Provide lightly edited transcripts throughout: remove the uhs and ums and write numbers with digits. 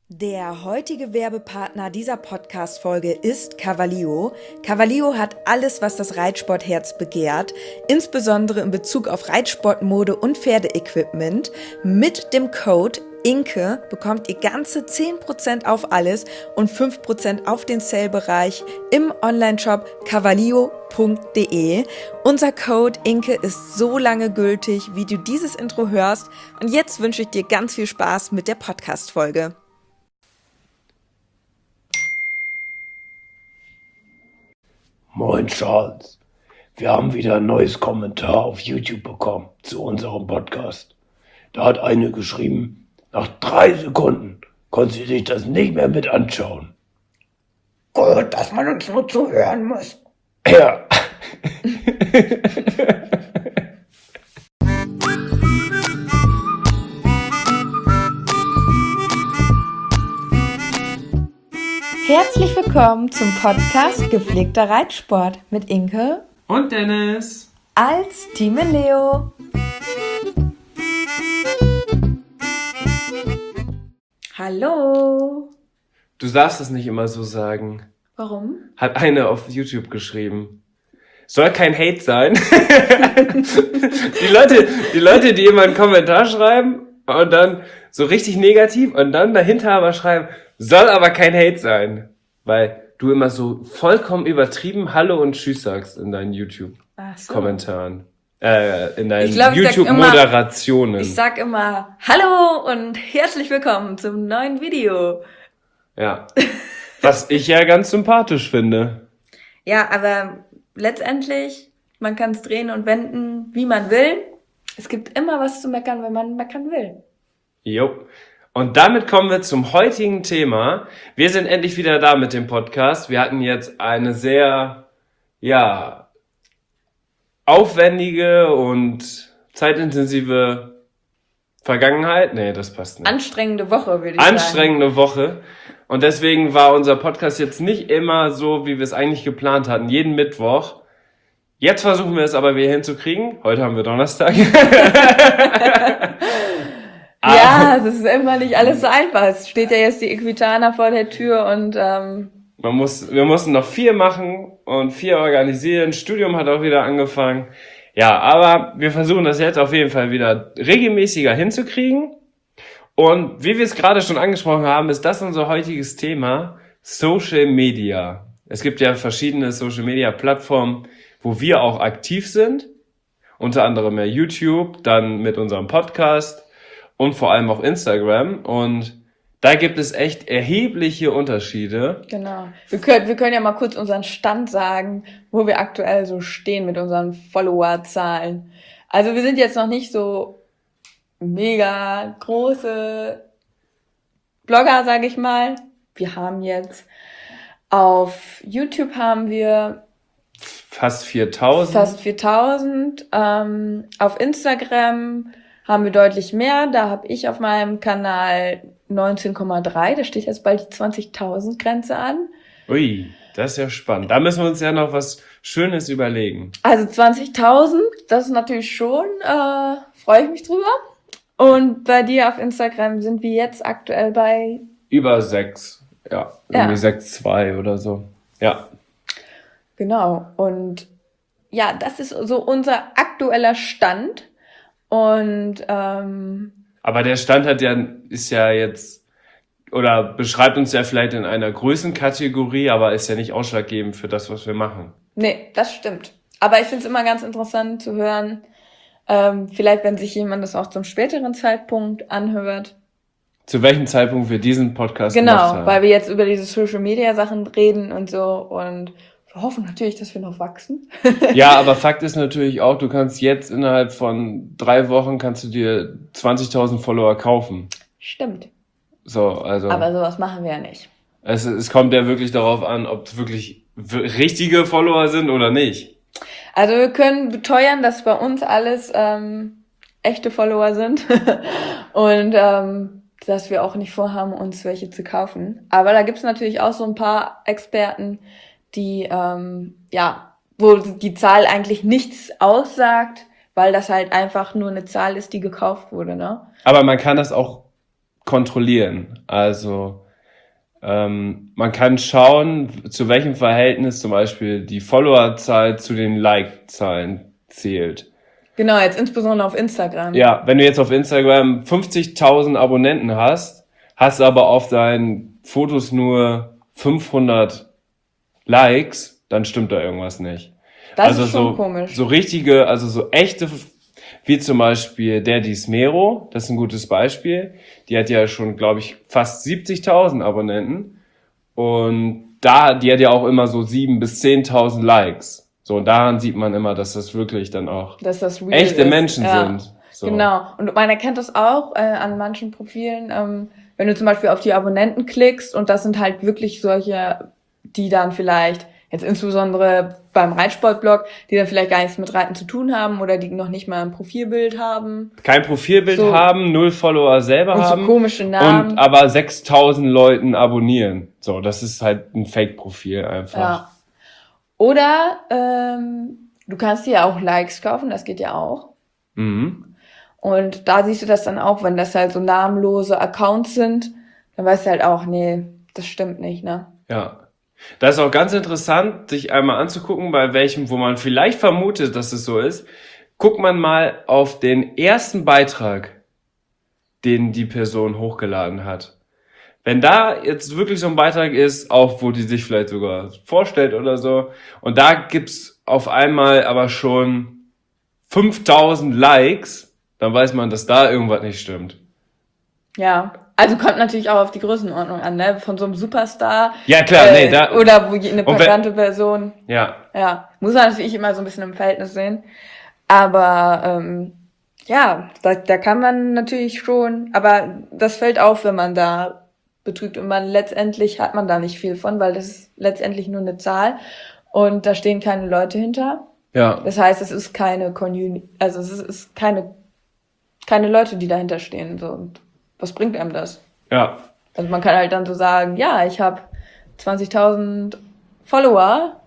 Der heutige Werbepartner dieser Podcast-Folge ist Cavallio. Cavallio hat alles, was das Reitsportherz begehrt, insbesondere in Bezug auf Reitsportmode und Pferdeequipment. Mit dem Code INKE bekommt ihr ganze 10% auf alles und 5% auf den Sale-Bereich im Onlineshop cavallio.de. Unser Code INKE ist so lange gültig, wie du dieses Intro hörst. Und jetzt wünsche ich dir ganz viel Spaß mit der Podcast-Folge. Moin Charles, wir haben wieder ein neues Kommentar auf YouTube bekommen zu unserem Podcast. Da hat eine geschrieben, nach 3 Sekunden konnte sie sich das nicht mehr mit anschauen. Gut, dass man uns nur zuhören muss. Ja. Herzlich willkommen zum Podcast Gepflegter Reitsport mit Inke und Dennis als Team Leo. Hallo. Du darfst das nicht immer so sagen. Warum? Hat eine auf YouTube geschrieben. Soll kein Hate sein. die Leute, die immer einen Kommentar schreiben und dann so richtig negativ und dann dahinter aber schreiben, soll aber kein Hate sein. Weil du immer so vollkommen übertrieben Hallo und Tschüss sagst in deinen YouTube-Kommentaren. In deinen YouTube-Moderationen. Ich sag immer Hallo und herzlich willkommen zum neuen Video. Ja, was ich ja ganz sympathisch finde. Ja, aber letztendlich, man kann es drehen und wenden, wie man will. Es gibt immer was zu meckern, wenn man meckern will. Jo. Und damit kommen wir zum heutigen Thema. Wir sind endlich wieder da mit dem Podcast. Wir hatten jetzt eine sehr, aufwendige und zeitintensive Vergangenheit. Nee, das passt nicht. Anstrengende Woche, würde ich sagen. Anstrengende Woche. Und deswegen war unser Podcast jetzt nicht immer so, wie wir es eigentlich geplant hatten. Jeden Mittwoch. Jetzt versuchen wir es aber wieder hinzukriegen. Heute haben wir Donnerstag. Ja, es ist immer nicht alles so einfach. Es steht ja jetzt die Equitana vor der Tür und wir mussten noch 4 machen und 4 organisieren. Studium hat auch wieder angefangen. Ja, aber wir versuchen das jetzt auf jeden Fall wieder regelmäßiger hinzukriegen. Und wie wir es gerade schon angesprochen haben, ist das unser heutiges Thema, Social Media. Es gibt ja verschiedene Social Media Plattformen, wo wir auch aktiv sind. Unter anderem ja YouTube, dann mit unserem Podcast und vor allem auch Instagram. Und da gibt es echt erhebliche Unterschiede. Genau. Wir können ja mal kurz unseren Stand sagen, wo wir aktuell so stehen mit unseren Followerzahlen. Also wir sind jetzt noch nicht so mega große Blogger, sage ich mal. Wir haben jetzt auf YouTube haben wir fast 4.000. Auf Instagram haben wir deutlich mehr. Da habe ich auf meinem Kanal 19,3. Da steht jetzt bald die 20.000 Grenze an. Ui, das ist ja spannend. Da müssen wir uns ja noch was Schönes überlegen. Also 20.000, das ist natürlich schon, freue ich mich drüber. Und bei dir auf Instagram sind wir jetzt aktuell bei über 6. Ja, irgendwie 6,2 oder so. Ja. Genau. Und ja, das ist so unser aktueller Stand. Und aber der Stand ist ja jetzt oder beschreibt uns ja vielleicht in einer Größenkategorie, aber ist ja nicht ausschlaggebend für das, was wir machen. Nee, das stimmt. Aber ich finde es immer ganz interessant zu hören, vielleicht wenn sich jemand das auch zum späteren Zeitpunkt anhört. Zu welchem Zeitpunkt wir diesen Podcast gemacht haben. Genau, weil wir jetzt über diese Social Media Sachen reden und so und wir hoffen natürlich, dass wir noch wachsen. Ja, aber Fakt ist natürlich auch, du kannst jetzt innerhalb von 3 Wochen kannst du dir 20.000 Follower kaufen. Stimmt. So, also. Aber sowas machen wir ja nicht. Es kommt ja wirklich darauf an, ob es wirklich richtige Follower sind oder nicht. Also wir können beteuern, dass bei uns alles echte Follower sind und dass wir auch nicht vorhaben, uns welche zu kaufen. Aber da gibt's natürlich auch so ein paar Experten, die wo die Zahl eigentlich nichts aussagt, weil das halt einfach nur eine Zahl ist, die gekauft wurde, ne? Aber man kann das auch kontrollieren. Also man kann schauen, zu welchem Verhältnis zum Beispiel die Followerzahl zu den Like-Zahlen zählt. Genau, jetzt insbesondere auf Instagram. Ja, wenn du jetzt auf Instagram 50.000 Abonnenten hast aber auf deinen Fotos nur 500 Likes, dann stimmt da irgendwas nicht. Das ist schon komisch. So richtige, also so echte, wie zum Beispiel Daddy's Mero, das ist ein gutes Beispiel. Die hat ja schon, glaube ich, fast 70.000 Abonnenten. Und die hat ja auch immer so 7.000 bis 10.000 Likes. So, und daran sieht man immer, dass das wirklich dann auch echte Menschen sind. So. Genau. Und man erkennt das auch an manchen Profilen, wenn du zum Beispiel auf die Abonnenten klickst und das sind halt wirklich solche, die dann vielleicht, jetzt insbesondere beim Reitsportblog, die dann vielleicht gar nichts mit Reiten zu tun haben oder die noch nicht mal ein Profilbild haben. Kein Profilbild haben, 0 Follower selber und haben. So komische Namen. Und aber 6.000 Leuten abonnieren. So, das ist halt ein Fake-Profil einfach. Ja. Oder du kannst dir ja auch Likes kaufen, das geht ja auch. Mhm. Und da siehst du das dann auch, wenn das halt so namenlose Accounts sind, dann weißt du halt auch, nee, das stimmt nicht, ne? Ja. Das ist auch ganz interessant, sich einmal anzugucken, bei welchem, wo man vielleicht vermutet, dass es so ist. Guckt man mal auf den ersten Beitrag, den die Person hochgeladen hat. Wenn da jetzt wirklich so ein Beitrag ist, auch wo die sich vielleicht sogar vorstellt oder so, und da gibt's auf einmal aber schon 5.000 Likes, dann weiß man, dass da irgendwas nicht stimmt. Ja, also kommt natürlich auch auf die Größenordnung an, ne? Von so einem Superstar. Ja, klar, nee, da. Oder wo eine bekannte Person. Ja. Ja, muss man natürlich immer so ein bisschen im Verhältnis sehen. Aber, ja, da kann man natürlich schon, aber das fällt auf, wenn man da betrügt und letztendlich hat man da nicht viel von, weil das ist letztendlich nur eine Zahl und da stehen keine Leute hinter. Ja. Das heißt, es ist keine also es ist keine Leute, die dahinter stehen. So. Und was bringt einem das? Ja. Also man kann halt dann so sagen, ja, ich habe 20.000 Follower.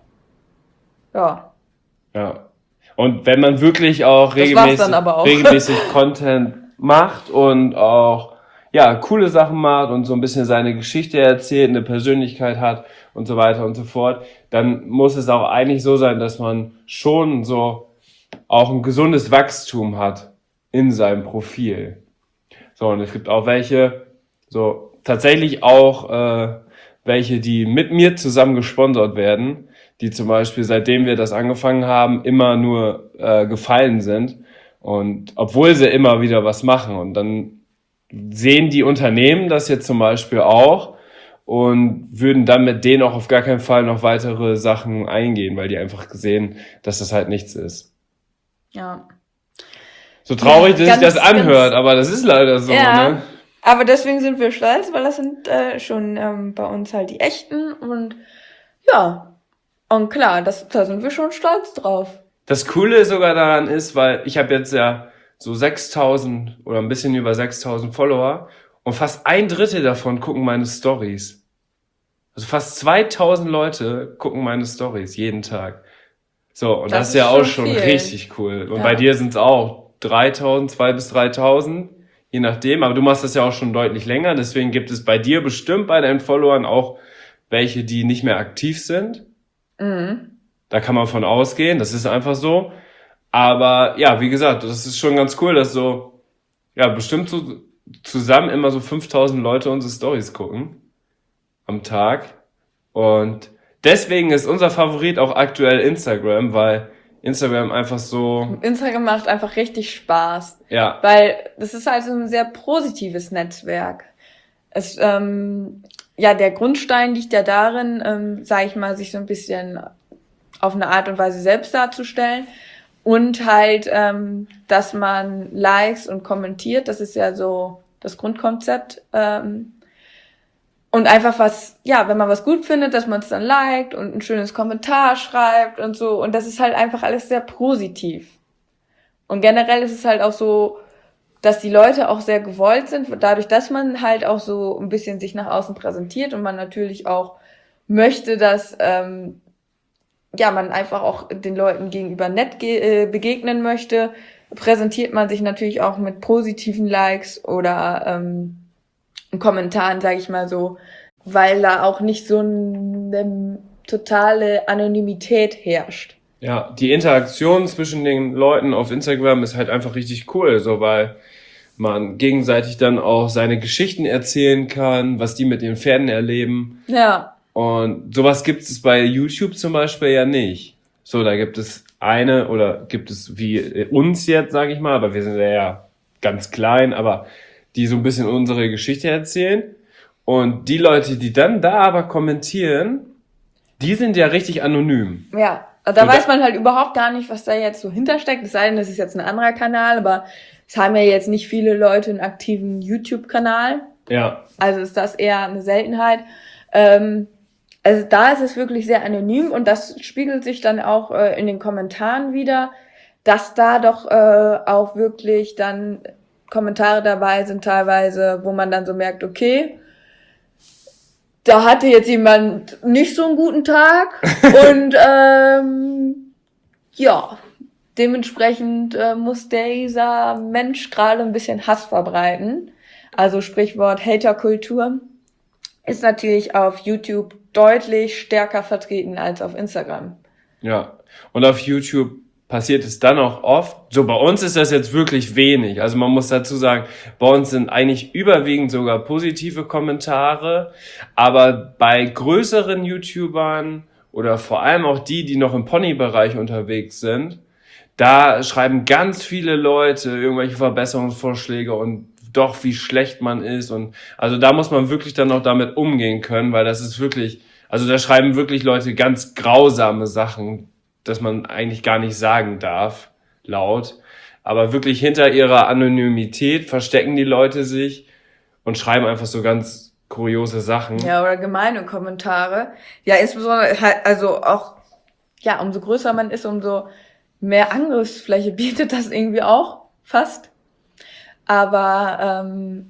Ja. Ja. Und wenn man wirklich auch regelmäßig Content macht und auch coole Sachen macht und so ein bisschen seine Geschichte erzählt, eine Persönlichkeit hat und so weiter und so fort, dann muss es auch eigentlich so sein, dass man schon so auch ein gesundes Wachstum hat in seinem Profil. So, und es gibt auch welche, so tatsächlich auch welche, die mit mir zusammen gesponsert werden, die zum Beispiel, seitdem wir das angefangen haben, immer nur gefallen sind. Und obwohl sie immer wieder was machen. Und dann sehen die Unternehmen das jetzt zum Beispiel auch und würden dann mit denen auch auf gar keinen Fall noch weitere Sachen eingehen, weil die einfach sehen, dass das halt nichts ist. Ja. So traurig, dass sich das anhört, aber das ist leider so, ja, ne? Aber deswegen sind wir stolz, weil das sind schon bei uns halt die echten und ja, und klar, da sind wir schon stolz drauf. Das Coole sogar daran ist, weil ich habe jetzt ja so 6.000 oder ein bisschen über 6.000 Follower und fast 1/3 davon gucken meine Stories. Also fast 2.000 Leute gucken meine Stories jeden Tag. So, und das ist ja auch schon richtig cool. Und bei dir sind es auch 3.000, 2.000 bis 3.000, je nachdem. Aber du machst das ja auch schon deutlich länger. Deswegen gibt es bei dir bestimmt bei deinen Followern auch welche, die nicht mehr aktiv sind. Mhm. Da kann man von ausgehen. Das ist einfach so. Aber ja, wie gesagt, das ist schon ganz cool, dass so, bestimmt so zusammen immer so 5.000 Leute unsere Stories gucken am Tag. Und deswegen ist unser Favorit auch aktuell Instagram, weil Instagram einfach so... Instagram macht einfach richtig Spaß. Ja. Weil das ist halt so ein sehr positives Netzwerk. Es, der Grundstein liegt ja darin, sage ich mal, sich so ein bisschen auf eine Art und Weise selbst darzustellen. Und halt, dass man Likes und kommentiert, das ist ja so das Grundkonzept. Und einfach wenn man was gut findet, dass man es dann liked und ein schönes Kommentar schreibt und so. Und das ist halt einfach alles sehr positiv. Und generell ist es halt auch so, dass die Leute auch sehr gewollt sind, dadurch, dass man halt auch so ein bisschen sich nach außen präsentiert und man natürlich auch möchte, dass man einfach auch den Leuten gegenüber nett begegnen möchte, präsentiert man sich natürlich auch mit positiven Likes oder Kommentaren, sage ich mal so, weil da auch nicht so eine totale Anonymität herrscht. Ja, die Interaktion zwischen den Leuten auf Instagram ist halt einfach richtig cool, so weil man gegenseitig dann auch seine Geschichten erzählen kann, was die mit den Pferden erleben. Ja. Und sowas gibt es bei YouTube zum Beispiel ja nicht. So, da gibt es gibt es wie uns jetzt, sage ich mal, aber wir sind ja ganz klein, aber die so ein bisschen unsere Geschichte erzählen. Und die Leute, die dann da aber kommentieren, die sind ja richtig anonym. Ja, da weiß man halt überhaupt gar nicht, was da jetzt so hintersteckt. Es sei denn, das ist jetzt ein anderer Kanal, aber es haben ja jetzt nicht viele Leute einen aktiven YouTube-Kanal. Ja. Also ist das eher eine Seltenheit. Also da ist es wirklich sehr anonym und das spiegelt sich dann auch in den Kommentaren wieder, dass da doch auch wirklich dann Kommentare dabei sind teilweise, wo man dann so merkt, okay, da hatte jetzt jemand nicht so einen guten Tag und ja, dementsprechend muss dieser Mensch gerade ein bisschen Hass verbreiten. Also Sprichwort Haterkultur ist natürlich auf YouTube deutlich stärker vertreten als auf Instagram. Ja, und auf YouTube passiert es dann auch oft. So, bei uns ist das jetzt wirklich wenig. Also man muss dazu sagen, bei uns sind eigentlich überwiegend sogar positive Kommentare. Aber bei größeren YouTubern oder vor allem auch die noch im Pony-Bereich unterwegs sind, da schreiben ganz viele Leute irgendwelche Verbesserungsvorschläge und doch, wie schlecht man ist. Und also da muss man wirklich dann noch damit umgehen können, weil das ist wirklich, also da schreiben wirklich Leute ganz grausame Sachen, dass man eigentlich gar nicht sagen darf, laut. Aber wirklich hinter ihrer Anonymität verstecken die Leute sich und schreiben einfach so ganz kuriose Sachen. Ja, oder gemeine Kommentare. Ja, insbesondere halt, also auch, ja, umso größer man ist, umso mehr Angriffsfläche bietet das irgendwie auch fast. Aber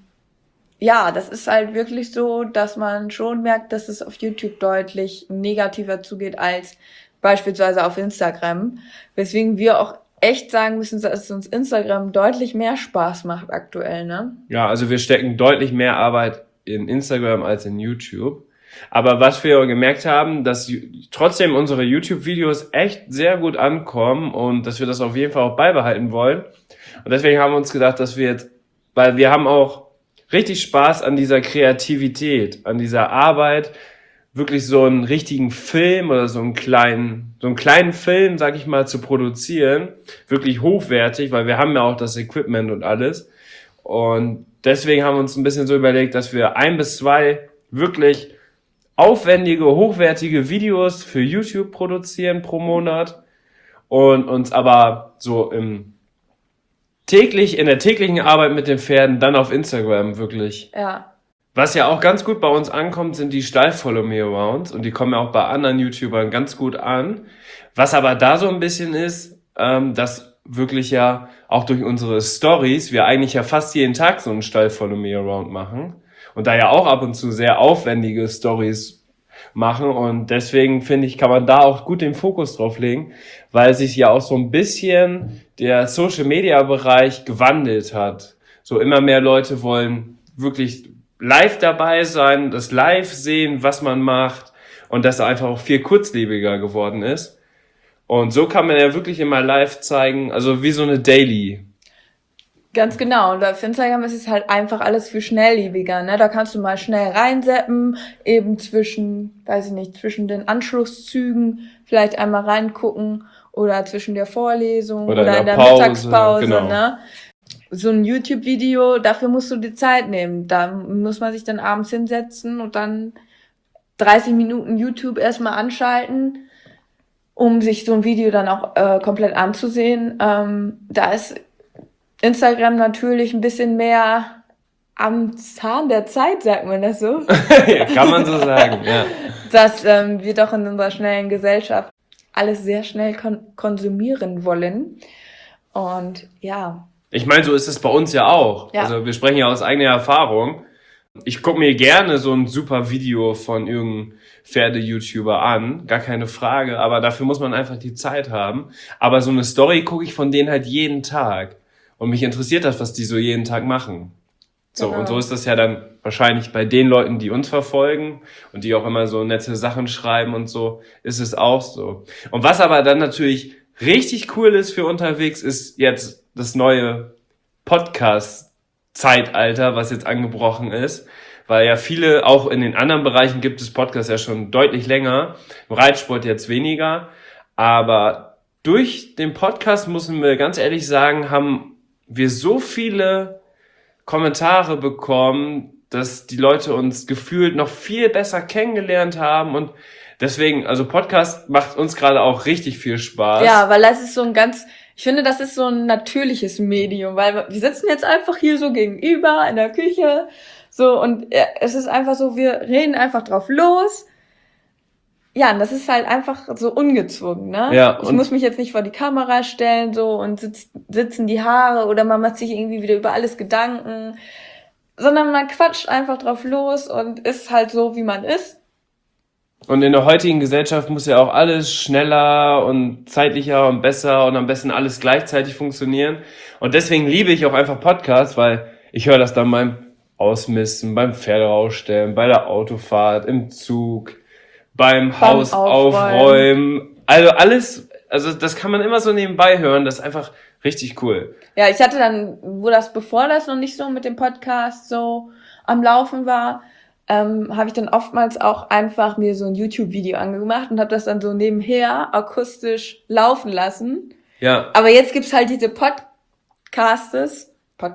ja, das ist halt wirklich so, dass man schon merkt, dass es auf YouTube deutlich negativer zugeht als beispielsweise auf Instagram. Weswegen wir auch echt sagen müssen, dass uns Instagram deutlich mehr Spaß macht aktuell, ne? Ja, also wir stecken deutlich mehr Arbeit in Instagram als in YouTube. Aber was wir gemerkt haben, dass trotzdem unsere YouTube-Videos echt sehr gut ankommen und dass wir das auf jeden Fall auch beibehalten wollen. Und deswegen haben wir uns gedacht, dass wir jetzt, weil wir haben auch richtig Spaß an dieser Kreativität, an dieser Arbeit, wirklich so einen richtigen Film oder so einen kleinen Film, sag ich mal, zu produzieren, wirklich hochwertig, weil wir haben ja auch das Equipment und alles. Und deswegen haben wir uns ein bisschen so überlegt, dass wir 1 bis 2 wirklich aufwendige, hochwertige Videos für YouTube produzieren pro Monat und uns aber so in der täglichen Arbeit mit den Pferden dann auf Instagram wirklich. Ja. Was ja auch ganz gut bei uns ankommt, sind die Stall-Follow-Me-Arounds und die kommen ja auch bei anderen YouTubern ganz gut an. Was aber da so ein bisschen ist, dass wirklich ja auch durch unsere Stories wir eigentlich ja fast jeden Tag so einen Stall-Follow-Me-Around machen und da ja auch ab und zu sehr aufwendige Stories machen und deswegen finde ich, kann man da auch gut den Fokus drauf legen, weil sich ja auch so ein bisschen der Social-Media-Bereich gewandelt hat. So immer mehr Leute wollen wirklich live dabei sein, das live sehen, was man macht und das einfach auch viel kurzlebiger geworden ist. Und so kann man ja wirklich immer live zeigen, also wie so eine Daily. Ganz genau. Und auf Instagram ist es halt einfach alles viel schnelllebiger, ne? Da kannst du mal schnell reinseppen, eben zwischen den Anschlusszügen vielleicht einmal reingucken oder zwischen der Vorlesung oder in der Pause, Mittagspause, genau. ne? So ein YouTube-Video, dafür musst du dir Zeit nehmen. Da muss man sich dann abends hinsetzen und dann 30 Minuten YouTube erstmal anschalten, um sich so ein Video dann auch komplett anzusehen. Da ist Instagram natürlich ein bisschen mehr am Zahn der Zeit, sagt man das so? Ja, kann man so sagen, ja. Dass wir doch in unserer schnellen Gesellschaft alles sehr schnell konsumieren wollen. Und ja. Ich meine, so ist es bei uns ja auch. Ja. Also wir sprechen ja aus eigener Erfahrung. Ich gucke mir gerne so ein super Video von irgendeinem Pferde-YouTuber an, gar keine Frage, aber dafür muss man einfach die Zeit haben. Aber so eine Story gucke ich von denen halt jeden Tag. Und mich interessiert das, was die so jeden Tag machen. So, Genau. und so ist das ja dann wahrscheinlich bei den Leuten, die uns verfolgen und die auch immer so nette Sachen schreiben und so, ist es auch so. Und was aber dann natürlich richtig cool ist für unterwegs, ist jetzt das neue Podcast-Zeitalter, was jetzt angebrochen ist. Weil ja viele, auch in den anderen Bereichen gibt es Podcasts ja schon deutlich länger, im Reitsport jetzt weniger. Aber durch den Podcast, müssen wir ganz ehrlich sagen, haben wir so viele Kommentare bekommen, dass die Leute uns gefühlt noch viel besser kennengelernt haben und deswegen, also Podcast macht uns gerade auch richtig viel Spaß. Ja, weil das ist so ich finde, das ist so ein natürliches Medium, weil wir sitzen jetzt einfach hier so gegenüber in der Küche, so, und es ist einfach so, wir reden einfach drauf los. Ja, und das ist halt einfach so ungezwungen, ne? Ja, ich muss mich jetzt nicht vor die Kamera stellen, so, und sitzen die Haare oder man macht sich irgendwie wieder über alles Gedanken, sondern man quatscht einfach drauf los und ist halt so, wie man ist. Und in der heutigen Gesellschaft muss ja auch alles schneller und zeitlicher und besser und am besten alles gleichzeitig funktionieren. Und deswegen liebe ich auch einfach Podcasts, weil ich höre das dann beim Ausmisten, beim Pferderausstellen, bei der Autofahrt, im Zug, beim Haus aufräumen. Also alles, also das kann man immer so nebenbei hören, das ist einfach richtig cool. Ja, ich hatte dann, bevor das noch nicht so mit dem Podcast so am Laufen war, habe ich dann oftmals auch einfach mir so ein YouTube-Video angemacht und habe das dann so nebenher akustisch laufen lassen. Ja. Aber jetzt gibt's halt diese Podcasts.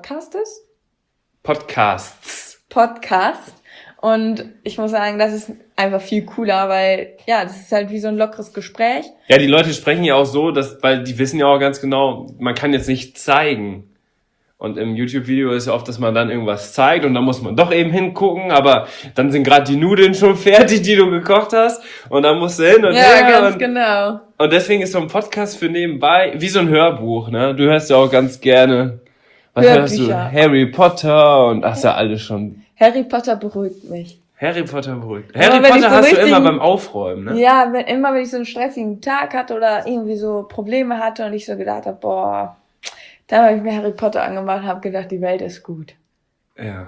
Und ich muss sagen, das ist einfach viel cooler, weil, ja, das ist halt wie so ein lockeres Gespräch. Ja, die Leute sprechen ja auch so, weil die wissen ja auch ganz genau, man kann jetzt nicht zeigen. Und im YouTube-Video ist ja oft, dass man dann irgendwas zeigt und dann muss man doch eben hingucken, aber dann sind gerade die Nudeln schon fertig, die du gekocht hast und dann musst du hin und her. Ja, ganz genau. Und deswegen ist so ein Podcast für nebenbei wie so ein Hörbuch, ne? Du hörst ja auch ganz gerne, was hörst du? Harry Potter und hast ja alles schon. Harry Potter beruhigt mich. Harry Potter beruhigt. Aber Harry wenn Potter ich so hast du richtig- immer beim Aufräumen, ne? Ja, wenn ich so einen stressigen Tag hatte oder irgendwie so Probleme hatte und ich so gedacht habe, boah, da habe ich mir Harry Potter angemacht und habe gedacht, die Welt ist gut. Ja.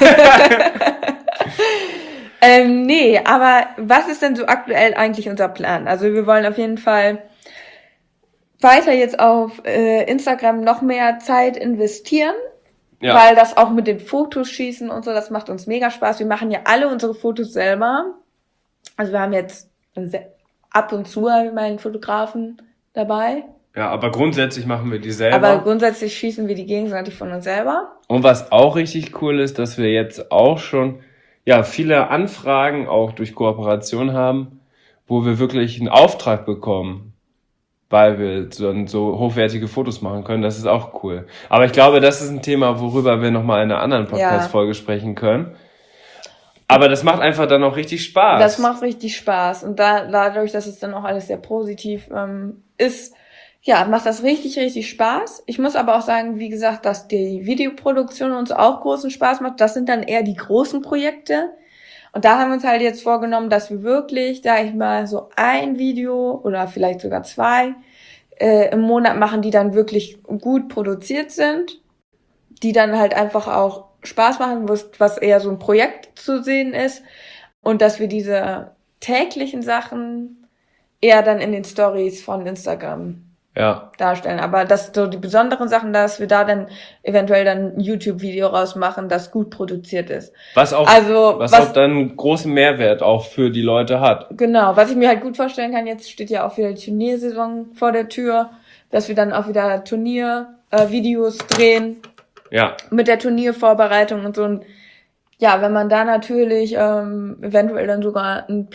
Nee, aber was ist denn so aktuell eigentlich unser Plan? Also wir wollen auf jeden Fall weiter jetzt auf Instagram noch mehr Zeit investieren, Ja. weil das auch mit den Fotos schießen und so, das macht uns mega Spaß. Wir machen ja alle unsere Fotos selber. Also wir haben jetzt ab und zu meinen Fotografen dabei, Ja, aber grundsätzlich machen wir die selber. aber grundsätzlich schießen wir die gegenseitig von uns selber. Und was auch richtig cool ist, dass wir jetzt auch schon viele Anfragen auch durch Kooperation haben, wo wir wirklich einen Auftrag bekommen, weil wir dann so hochwertige Fotos machen können. Das ist auch cool. Aber ich glaube, das ist ein Thema, worüber wir nochmal in einer anderen Podcast-Folge sprechen können. Aber das macht einfach dann auch richtig Spaß. Das macht richtig Spaß. Und dadurch, dass es dann auch alles sehr positiv ist, ja, macht das richtig, richtig Spaß. Ich muss aber auch sagen, wie gesagt, dass die Videoproduktion uns auch großen Spaß macht. Das sind dann eher die großen Projekte. Und da haben wir uns halt jetzt vorgenommen, dass wir wirklich, sag ich mal, so ein Video oder vielleicht sogar 2 im Monat machen, die dann wirklich gut produziert sind, die dann halt einfach auch Spaß machen, was eher so ein Projekt zu sehen ist. Und dass wir diese täglichen Sachen eher dann in den Stories von Instagram darstellen. Aber das so die besonderen Sachen, dass wir da dann eventuell dann ein YouTube-Video rausmachen, das gut produziert ist. Was auch dann einen großen Mehrwert auch für die Leute hat. Genau, was ich mir halt gut vorstellen kann, jetzt steht ja auch wieder die Turniersaison vor der Tür, dass wir dann auch wieder Turniervideos drehen. Ja. Mit der Turniervorbereitung und so. Und ja, wenn man da natürlich eventuell dann sogar eine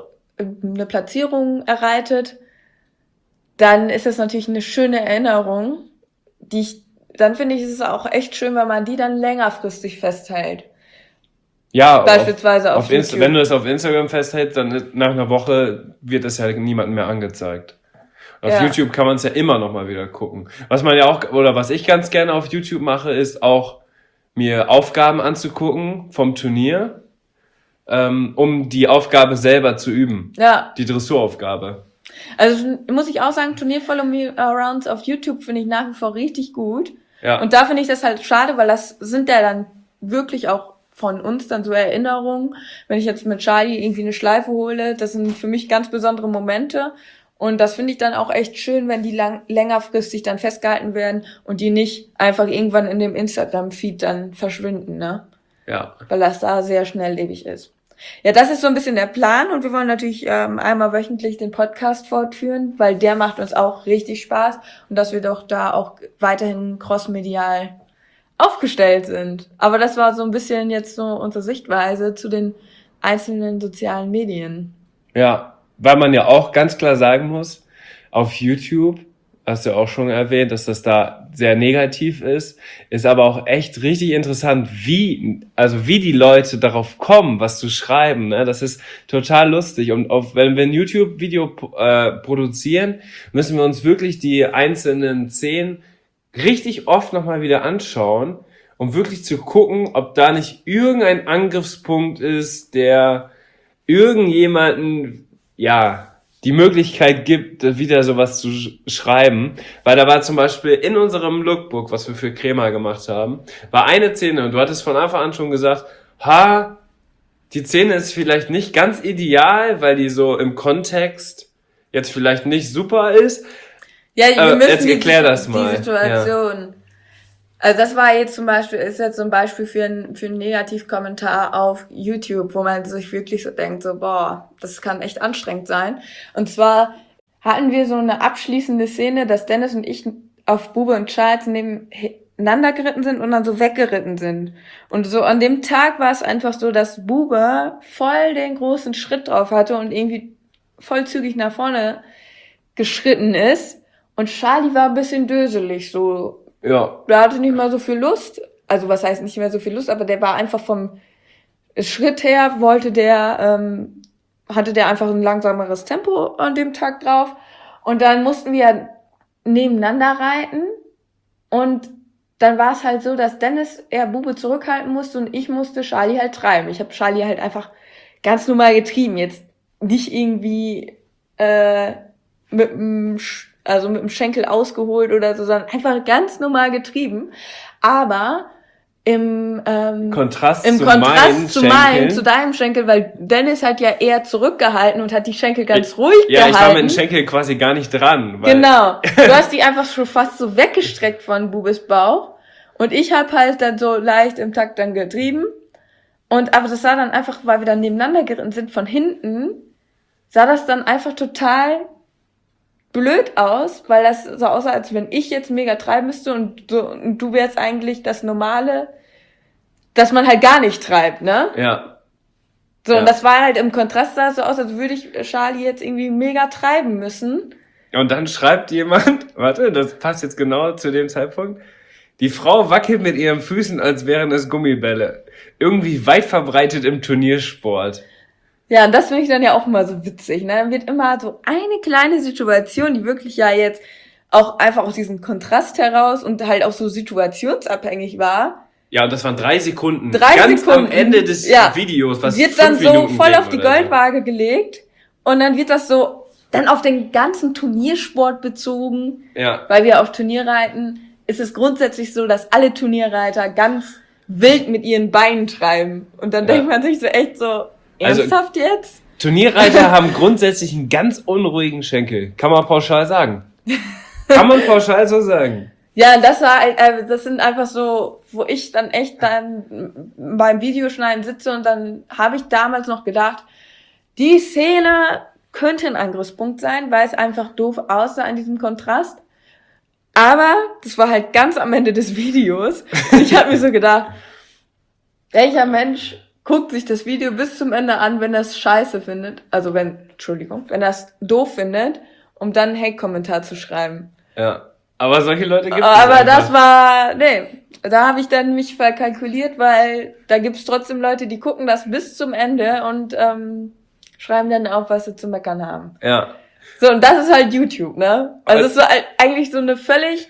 Platzierung erreitet, dann ist das natürlich eine schöne Erinnerung, dann finde ich, ist es auch echt schön, wenn man die dann längerfristig festhält. Ja, beispielsweise auf YouTube. Wenn du es auf Instagram festhältst, dann nach einer Woche wird es ja niemandem mehr angezeigt. Auf YouTube kann man es ja immer noch mal wieder gucken. Was man ja auch, oder was ich ganz gerne auf YouTube mache, ist auch mir Aufgaben anzugucken vom Turnier, um die Aufgabe selber zu üben. Ja. Die Dressuraufgabe. Also muss ich auch sagen, Turnier-Follow-Me-Arounds auf YouTube finde ich nach wie vor richtig gut. Ja. Und da finde ich das halt schade, weil das sind ja dann wirklich auch von uns dann so Erinnerungen. Wenn ich jetzt mit Charlie irgendwie eine Schleife hole, das sind für mich ganz besondere Momente. Und das finde ich dann auch echt schön, wenn die längerfristig dann festgehalten werden und die nicht einfach irgendwann in dem Instagram-Feed dann verschwinden, ne? Ja. Weil das da sehr schnelllebig ist. Ja, das ist so ein bisschen der Plan und wir wollen natürlich einmal wöchentlich den Podcast fortführen, weil der macht uns auch richtig Spaß und dass wir doch da auch weiterhin crossmedial aufgestellt sind. Aber das war so ein bisschen jetzt so unsere Sichtweise zu den einzelnen sozialen Medien. Ja, weil man ja auch ganz klar sagen muss, auf YouTube, hast du auch schon erwähnt, dass das da sehr negativ ist aber auch echt richtig interessant, wie die Leute darauf kommen, was zu schreiben, ne? Das ist total lustig und wenn wir ein YouTube-Video produzieren, müssen wir uns wirklich die einzelnen Szenen richtig oft nochmal wieder anschauen, um wirklich zu gucken, ob da nicht irgendein Angriffspunkt ist, der irgendjemanden, die Möglichkeit gibt, wieder sowas zu schreiben. Weil da war zum Beispiel in unserem Lookbook, was wir für Crema gemacht haben, war eine Szene und du hattest von Anfang an schon gesagt, die Szene ist vielleicht nicht ganz ideal, weil die so im Kontext jetzt vielleicht nicht super ist. Ja, wir müssen jetzt erklär das mal. Die Situation. Ja. Also das war jetzt ist jetzt so ein Beispiel für einen Negativkommentar auf YouTube, wo man sich wirklich so denkt, so, boah, das kann echt anstrengend sein. Und zwar hatten wir so eine abschließende Szene, dass Dennis und ich auf Bube und Charles nebeneinander geritten sind und dann so weggeritten sind. Und so an dem Tag war es einfach so, dass Bube voll den großen Schritt drauf hatte und irgendwie voll zügig nach vorne geschritten ist. Und Charlie war ein bisschen döselig, so. Ja. Der hatte nicht mal so viel Lust. Also was heißt nicht mehr so viel Lust, aber der war einfach vom Schritt her, hatte der einfach ein langsameres Tempo an dem Tag drauf. Und dann mussten wir nebeneinander reiten. Und dann war es halt so, dass Dennis eher Bube zurückhalten musste und ich musste Charlie halt treiben. Ich habe Charlie halt einfach ganz normal getrieben. Jetzt nicht irgendwie mit dem Schenkel ausgeholt oder so, sondern einfach ganz normal getrieben. Aber im Kontrast zu deinem Schenkel, weil Dennis hat ja eher zurückgehalten und hat die Schenkel ganz ruhig gehalten. Ja, ich war mit dem Schenkel quasi gar nicht dran. Genau. Du hast die einfach schon fast so weggestreckt von Bubes Bauch. Und ich habe halt dann so leicht im Takt dann getrieben. Aber das sah dann einfach, weil wir dann nebeneinander geritten sind, von hinten, sah das dann einfach total blöd aus, weil das so aussah, als wenn ich jetzt mega treiben müsste und du wärst eigentlich das Normale, dass man halt gar nicht treibt, ne? Ja. So, und das war halt im Kontrast, sah es so aus, als würde ich Charlie jetzt irgendwie mega treiben müssen. Und dann schreibt jemand, warte, das passt jetzt genau zu dem Zeitpunkt, die Frau wackelt mit ihren Füßen, als wären es Gummibälle. Irgendwie weit verbreitet im Turniersport. Ja, und das finde ich dann ja auch immer so witzig, ne? Dann wird immer so eine kleine Situation, die wirklich ja jetzt auch einfach aus diesem Kontrast heraus und halt auch so situationsabhängig war. Ja, und das waren 3 Sekunden. Ganz am Ende des Videos, was wird 5 dann so Minuten voll ging auf die Goldwaage gelegt und dann wird das so dann auf den ganzen Turniersport bezogen. Ja. Weil wir auf Turnier reiten, ist es grundsätzlich so, dass alle Turnierreiter ganz wild mit ihren Beinen treiben. Und dann denkt man sich so echt so, ernsthaft jetzt? Turnierreiter haben grundsätzlich einen ganz unruhigen Schenkel. Kann man pauschal sagen. Kann man pauschal so sagen. Ja, das sind einfach so, wo ich dann echt dann beim Videoschneiden sitze und dann habe ich damals noch gedacht, die Szene könnte ein Angriffspunkt sein, weil es einfach doof aussah in diesem Kontrast. Aber das war halt ganz am Ende des Videos. Und ich habe mir so gedacht, welcher Mensch guckt sich das Video bis zum Ende an, wenn er es scheiße findet, wenn er es doof findet, um dann einen Hate-Kommentar zu schreiben. Ja, aber solche Leute gibt es Aber da habe ich dann mich verkalkuliert, weil da gibt's trotzdem Leute, die gucken das bis zum Ende und schreiben dann auf, was sie zu meckern haben. Ja. So, und das ist halt YouTube, ne? Also es ist so eigentlich so eine völlig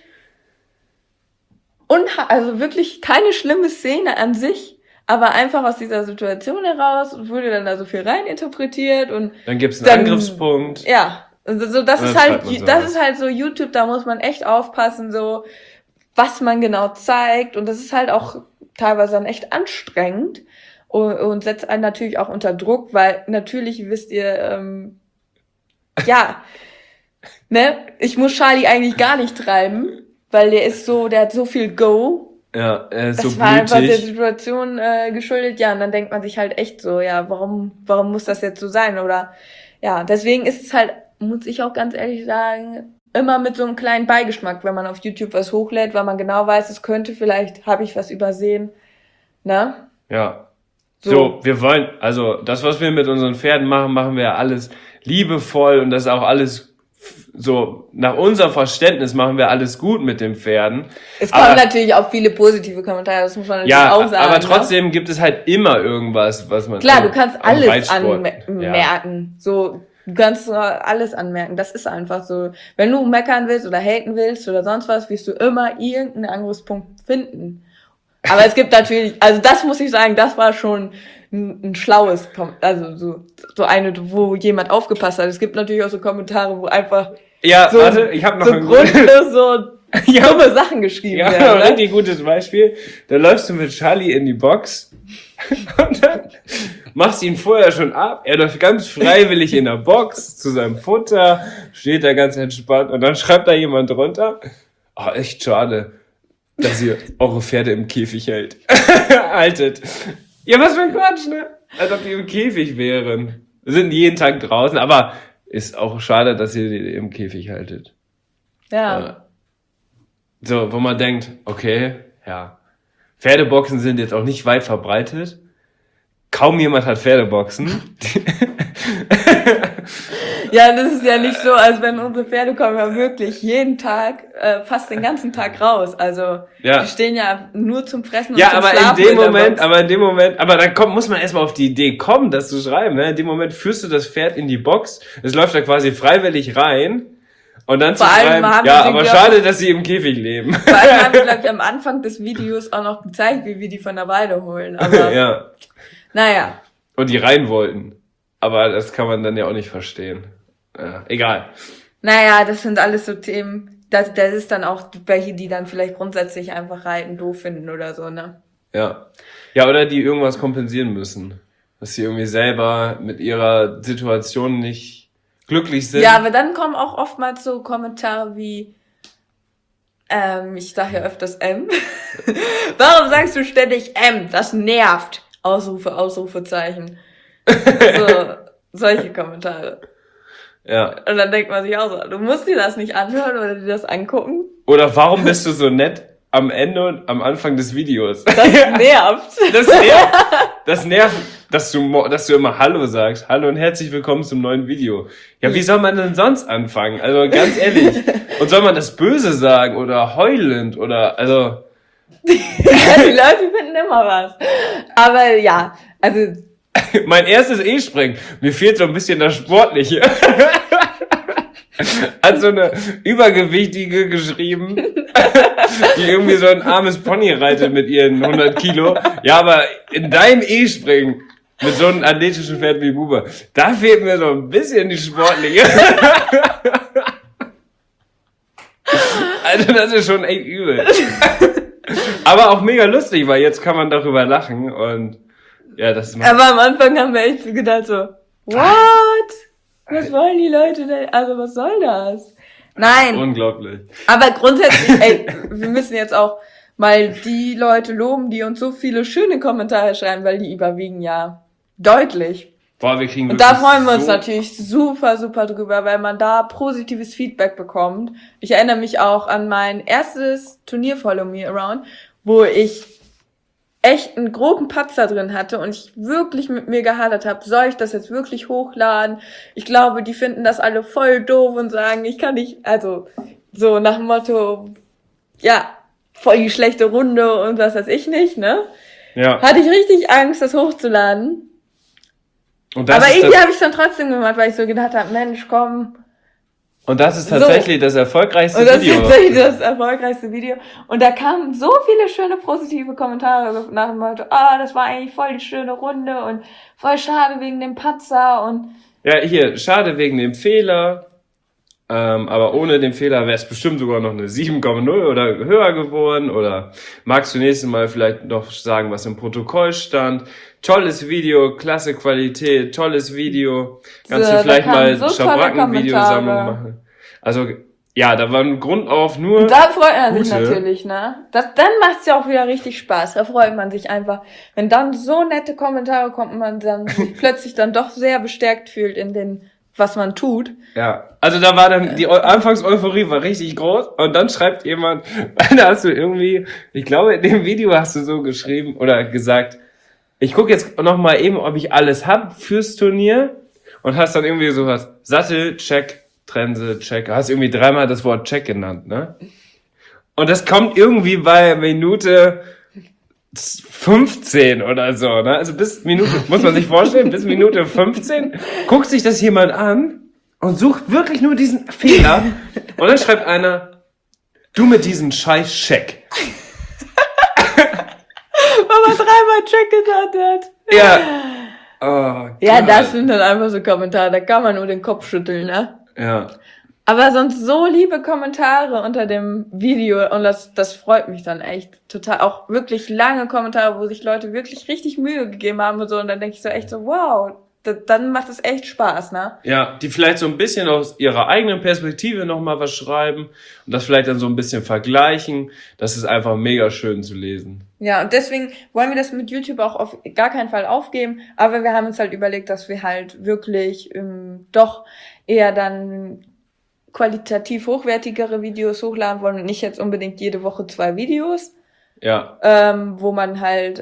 wirklich keine schlimme Szene an sich, aber einfach aus dieser Situation heraus wurde dann da so viel rein interpretiert und dann gibt's einen Angriffspunkt. Ja, also das ist halt so YouTube, da muss man echt aufpassen, so was man genau zeigt und das ist halt auch teilweise dann echt anstrengend und setzt einen natürlich auch unter Druck, weil natürlich wisst ihr, ne, ich muss Charlie eigentlich gar nicht treiben, weil der hat so viel Go. Ja, er ist Das so war einfach der blutig. Situation geschuldet, ja, und dann denkt man sich halt echt so, ja, warum muss das jetzt so sein? Oder ja, deswegen ist es halt, muss ich auch ganz ehrlich sagen, immer mit so einem kleinen Beigeschmack, wenn man auf YouTube was hochlädt, weil man genau weiß, es könnte vielleicht, habe ich was übersehen, ne? Ja. So, wir wollen, also das, was wir mit unseren Pferden machen, machen wir ja alles liebevoll und das ist auch alles so, nach unserem Verständnis machen wir alles gut mit den Pferden. Es kommen natürlich auch viele positive Kommentare, das muss man natürlich auch sagen. Aber trotzdem gibt es halt immer irgendwas, was man... Klar, du kannst alles Reitsport, anmerken. So, du kannst alles anmerken. Das ist einfach so. Wenn du meckern willst oder haten willst oder sonst was, wirst du immer irgendeinen Angriffspunkt finden. Aber es gibt natürlich, also das muss ich sagen, das war schon ein schlaues, also so eine, wo jemand aufgepasst hat. Es gibt natürlich auch so Kommentare, wo einfach so, warte, ich habe noch so ein grundlos so dumme Sachen geschrieben werden. ein Ne? richtig gutes Beispiel. Da läufst du mit Charlie in die Box und dann machst ihn vorher schon ab. Er läuft ganz freiwillig in der Box zu seinem Futter, steht da ganz entspannt und dann schreibt da jemand drunter, oh, echt schade, dass ihr eure Pferde im Käfig haltet. Ja, was für ein Quatsch, ne? Als ob die im Käfig wären. Wir sind jeden Tag draußen, aber ist auch schade, dass ihr die im Käfig haltet. Ja. So, wo man denkt, okay, ja, Pferdeboxen sind jetzt auch nicht weit verbreitet. Kaum jemand hat Pferdeboxen. Ja, das ist ja nicht so, als wenn unsere Pferde kommen ja wirklich jeden Tag, fast den ganzen Tag raus. Also, die stehen ja nur zum Fressen und zum Schlafen. Aber dann muss man erstmal auf die Idee kommen, das zu schreiben. Ne? In dem Moment führst du das Pferd in die Box, es läuft da quasi freiwillig rein und dann zu schreiben, ja, aber schade, dass sie im Käfig leben. Vor allem haben wir, glaube ich, am Anfang des Videos auch noch gezeigt, wie wir die von der Weide holen. Aber, ja. Naja. Und die rein wollten. Aber das kann man dann ja auch nicht verstehen. Ja, egal. Naja, das sind alles so Themen, das ist dann auch welche, die dann vielleicht grundsätzlich einfach Reiten doof finden oder so, ne? Ja. Ja, oder die irgendwas kompensieren müssen. Dass sie irgendwie selber mit ihrer Situation nicht glücklich sind. Ja, aber dann kommen auch oftmals so Kommentare wie, ich sag ja öfters M. Warum sagst du ständig M? Das nervt. Ausrufe, Ausrufezeichen. So, solche Kommentare. Ja. Und dann denkt man sich auch so, du musst dir das nicht anhören oder dir das angucken. Oder warum bist du so nett am Ende und am Anfang des Videos? Das nervt. Das nervt, dass du immer Hallo sagst. Hallo und herzlich willkommen zum neuen Video. Ja, wie soll man denn sonst anfangen? Also ganz ehrlich. Und soll man das Böse sagen oder heulend oder, also... Ja, die Leute finden immer was. Aber ja, also... Mein erstes E-Springen. Mir fehlt so ein bisschen das Sportliche. Hat so eine Übergewichtige geschrieben, die irgendwie so ein armes Pony reitet mit ihren 100 Kilo. Ja, aber in deinem E-Springen mit so einem athletischen Pferd wie Bube, da fehlt mir so ein bisschen die Sportliche. Also das ist schon echt übel. Aber auch mega lustig, weil jetzt kann man darüber lachen und ja, das macht... Aber am Anfang haben wir echt gedacht so, what? Was wollen die Leute denn? Also was soll das? Nein. Unglaublich. Aber grundsätzlich, ey, wir müssen jetzt auch mal die Leute loben, die uns so viele schöne Kommentare schreiben, weil die überwiegen ja deutlich. Boah, wir kriegen und da freuen wir uns natürlich super, super drüber, weil man da positives Feedback bekommt. Ich erinnere mich auch an mein erstes Turnier Follow Me Around, wo ich echt einen groben Patzer drin hatte und ich wirklich mit mir gehadert habe, soll ich das jetzt wirklich hochladen? Ich glaube, die finden das alle voll doof und sagen, ich kann nicht, also so nach dem Motto, ja, voll die schlechte Runde und was weiß ich nicht, ne? Ja. Hatte ich richtig Angst, das hochzuladen. Und das aber irgendwie habe ich es dann trotzdem gemacht, weil ich so gedacht habe, Mensch, komm. Und das ist tatsächlich das erfolgreichste Video. Und das Video. ist tatsächlich das erfolgreichste Video. Und da kamen so viele schöne positive Kommentare nach dem Motto, das war eigentlich voll die schöne Runde und voll schade wegen dem Patzer und... Ja, hier, schade wegen dem Fehler. Aber ohne den Fehler wäre es bestimmt sogar noch eine 7,0 oder höher geworden. Oder magst du nächstes Mal vielleicht noch sagen, was im Protokoll stand? Tolles Video, klasse Qualität, tolles Video. Kannst du vielleicht mal Schabracken-Videosammlung machen? Also, ja, da war ein Grund auf nur. Da freut man sich gute. natürlich, ne? Dann macht's ja auch wieder richtig Spaß. Da freut man sich einfach. Wenn dann so nette Kommentare kommen und man dann sich plötzlich dann doch sehr bestärkt fühlt in den, was man tut. Ja, also da war dann, die Anfangs-Euphorie war richtig groß und dann schreibt jemand, da hast du irgendwie, ich glaube in dem Video hast du so geschrieben oder gesagt, ich gucke jetzt noch mal eben, ob ich alles hab fürs Turnier und hast dann irgendwie sowas, Sattel, check, Trense, check, hast irgendwie 3-mal das Wort check genannt, ne? Und das kommt irgendwie bei Minute 15 oder so, ne? Also bis Minute, muss man sich vorstellen, bis Minute 15 guckt sich das jemand an und sucht wirklich nur diesen Fehler und dann schreibt einer, du mit diesem scheiß Check. Weil man 3-mal Check gesagt hat. Ja. Oh, Ja, Gott. das sind dann einfach so Kommentare, da kann man nur den Kopf schütteln, ne? Ja. Aber sonst so liebe Kommentare unter dem Video und das freut mich dann echt total. Auch wirklich lange Kommentare, wo sich Leute wirklich richtig Mühe gegeben haben und so. Und dann denke ich so echt so, wow, dann macht es echt Spaß, ne? Ja, die vielleicht so ein bisschen aus ihrer eigenen Perspektive nochmal was schreiben und das vielleicht dann so ein bisschen vergleichen. Das ist einfach mega schön zu lesen. Ja, und deswegen wollen wir das mit YouTube auch auf gar keinen Fall aufgeben. Aber wir haben uns halt überlegt, dass wir halt wirklich doch eher dann qualitativ hochwertigere Videos hochladen wollen und nicht jetzt unbedingt jede Woche 2 Videos, Ja. wo man halt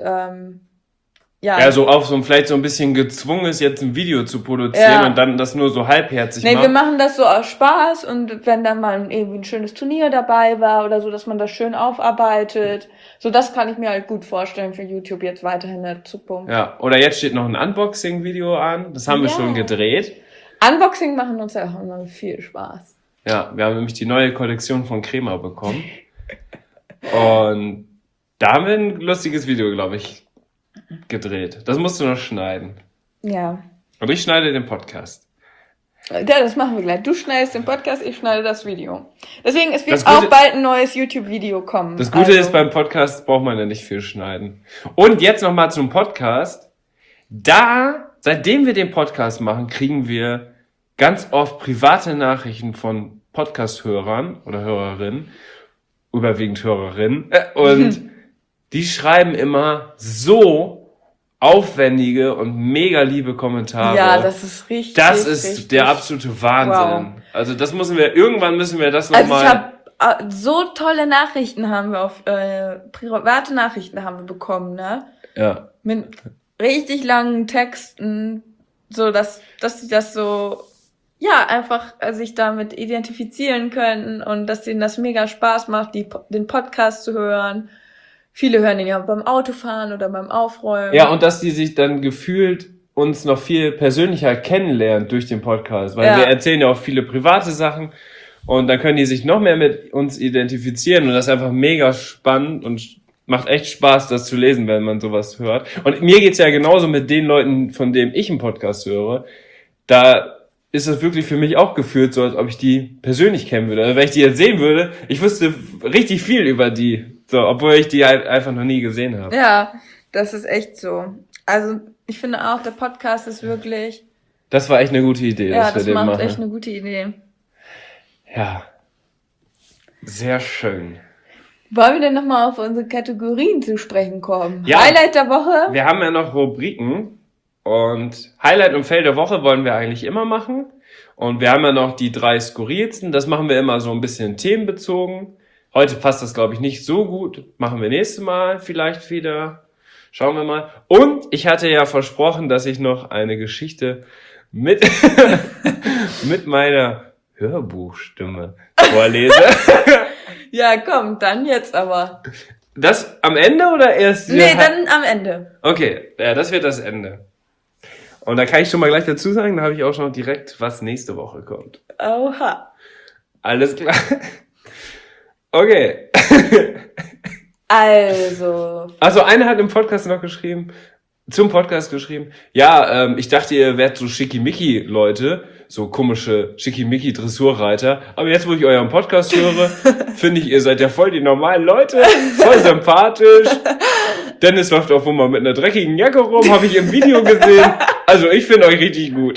Ja, so auf so vielleicht so ein bisschen gezwungen ist, jetzt ein Video zu produzieren Ja. und dann das nur so halbherzig Nee, macht. wir machen das so aus Spaß und wenn dann mal irgendwie ein schönes Turnier dabei war oder so, dass man das schön aufarbeitet. So, das kann ich mir halt gut vorstellen für YouTube jetzt weiterhin in der Zukunft. Ja, oder jetzt steht noch ein Unboxing-Video an. Das haben wir Ja. schon gedreht. Unboxing machen uns ja auch immer viel Spaß. Ja, wir haben nämlich die neue Kollektion von Crema bekommen. Und da haben wir ein lustiges Video, glaube ich, gedreht. Das musst du noch schneiden. Ja. Und ich schneide den Podcast. Ja, das machen wir gleich. Du schneidest den Podcast, ich schneide das Video. Deswegen, es wird Das Gute- auch bald ein neues YouTube-Video kommen. Das Gute Also, ist, beim Podcast braucht man ja nicht viel schneiden. Und jetzt nochmal zum Podcast. Seitdem wir den Podcast machen, kriegen wir ganz oft private Nachrichten von Podcast-Hörern oder Hörerinnen, überwiegend Hörerinnen, und die schreiben immer so aufwendige und mega liebe Kommentare. Ja, das ist richtig. Das ist richtig. der absolute Wahnsinn. Wow. Also irgendwann müssen wir das Also ich nochmal. habe so tolle Nachrichten haben wir auf private Nachrichten haben wir bekommen, ne? Ja. Mit richtig langen Texten, so dass sie das so ja einfach sich damit identifizieren können und dass denen das mega Spaß macht, den Podcast zu hören. Viele hören den ja beim Autofahren oder beim Aufräumen. Ja, und dass die sich dann gefühlt uns noch viel persönlicher kennenlernen durch den Podcast, weil Ja. wir erzählen ja auch viele private Sachen und dann können die sich noch mehr mit uns identifizieren und das ist einfach mega spannend und macht echt Spaß, das zu lesen, wenn man sowas hört. Und mir geht's ja genauso mit den Leuten, von denen ich einen Podcast höre. Da ist es wirklich für mich auch gefühlt so, als ob ich die persönlich kennen würde. Also wenn ich die jetzt sehen würde, ich wüsste richtig viel über die. So, obwohl ich die halt einfach noch nie gesehen habe. Ja, das ist echt so. Also ich finde auch, der Podcast ist wirklich, Das war echt eine gute Idee, ja, dass wir das den macht machen. echt eine gute Idee. Ja. Sehr schön. Wollen wir denn nochmal auf unsere Kategorien zu sprechen kommen? Ja. Highlight der Woche? Wir haben ja noch Rubriken und Highlight und Fail der Woche wollen wir eigentlich immer machen. Und wir haben ja noch die 3 skurrilsten. Das machen wir immer so ein bisschen themenbezogen. Heute passt das, glaube ich, nicht so gut. Machen wir nächstes Mal vielleicht wieder. Schauen wir mal. Und ich hatte ja versprochen, dass ich noch eine Geschichte mit, mit meiner Hörbuchstimme vorlese. Ja, komm, dann jetzt aber. Das am Ende oder erst? Nee, dann am Ende. Okay, ja, das wird das Ende. Und da kann ich schon mal gleich dazu sagen, da habe ich auch schon direkt, was nächste Woche kommt. Oha. Alles klar. Okay. Also einer hat im Podcast noch geschrieben, zum Podcast geschrieben, ja, ich dachte, ihr wärt so schickimicki Leute, so komische Schickimicki-Dressurreiter. Aber jetzt, wo ich euren Podcast höre, finde ich, ihr seid ja voll die normalen Leute, voll sympathisch. Dennis läuft auch wohl mal mit einer dreckigen Jacke rum, habe ich im Video gesehen. Also ich finde euch richtig gut.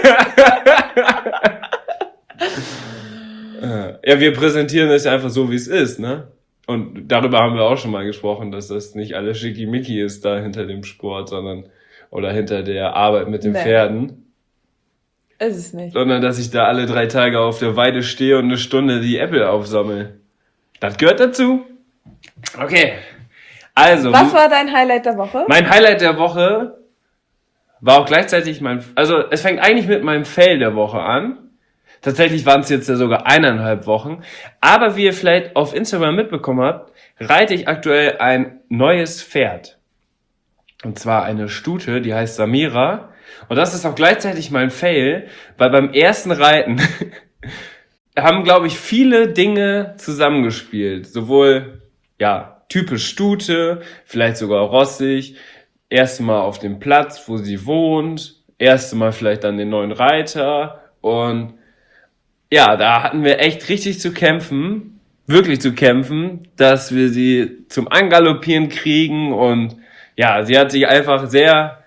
Ja, wir präsentieren es einfach so, wie es ist, ne? Und darüber haben wir auch schon mal gesprochen, dass das nicht alles Schickimicki ist da hinter dem Sport, oder hinter der Arbeit mit den Pferden. Ist es nicht. Sondern, dass ich da alle 3 Tage auf der Weide stehe und eine Stunde die Äpfel aufsammle. Das gehört dazu. Okay. Also. Was war dein Highlight der Woche? Mein Highlight der Woche war auch gleichzeitig es fängt eigentlich mit meinem Fail der Woche an. Tatsächlich waren es jetzt ja sogar 1,5 Wochen. Aber wie ihr vielleicht auf Instagram mitbekommen habt, reite ich aktuell ein neues Pferd. Und zwar eine Stute, die heißt Samira. Und das ist auch gleichzeitig mein Fail, weil beim ersten Reiten haben, glaube ich, viele Dinge zusammengespielt. Sowohl, ja, typisch Stute, vielleicht sogar rossig, erste Mal auf dem Platz, wo sie wohnt, erste Mal vielleicht dann den neuen Reiter. Und ja, da hatten wir echt richtig zu kämpfen, wirklich zu kämpfen, dass wir sie zum Angaloppieren kriegen. Und ja, sie hat sich einfach sehr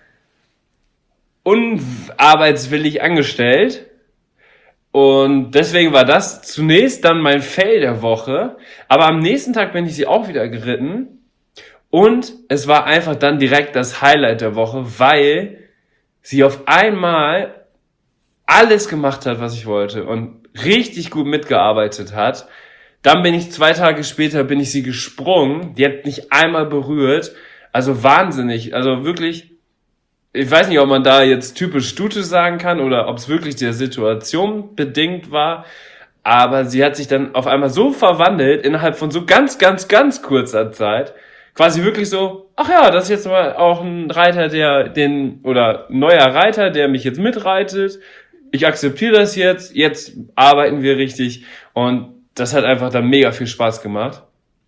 unarbeitswillig angestellt. Und deswegen war das zunächst dann mein Fail der Woche. Aber am nächsten Tag bin ich sie auch wieder geritten. Und es war einfach dann direkt das Highlight der Woche, weil sie auf einmal alles gemacht hat, was ich wollte. Und richtig gut mitgearbeitet hat. Dann bin ich 2 Tage später, bin ich sie gesprungen. Die hat nicht einmal berührt. Also wahnsinnig. Also wirklich, ich weiß nicht, ob man da jetzt typisch Stute sagen kann oder ob es wirklich der Situation bedingt war. Aber sie hat sich dann auf einmal so verwandelt, innerhalb von so ganz, ganz, ganz kurzer Zeit. Quasi wirklich so, ach ja, das ist jetzt mal auch ein Reiter, neuer Reiter, der mich jetzt mitreitet. Ich akzeptiere das jetzt arbeiten wir richtig. Und das hat einfach dann mega viel Spaß gemacht.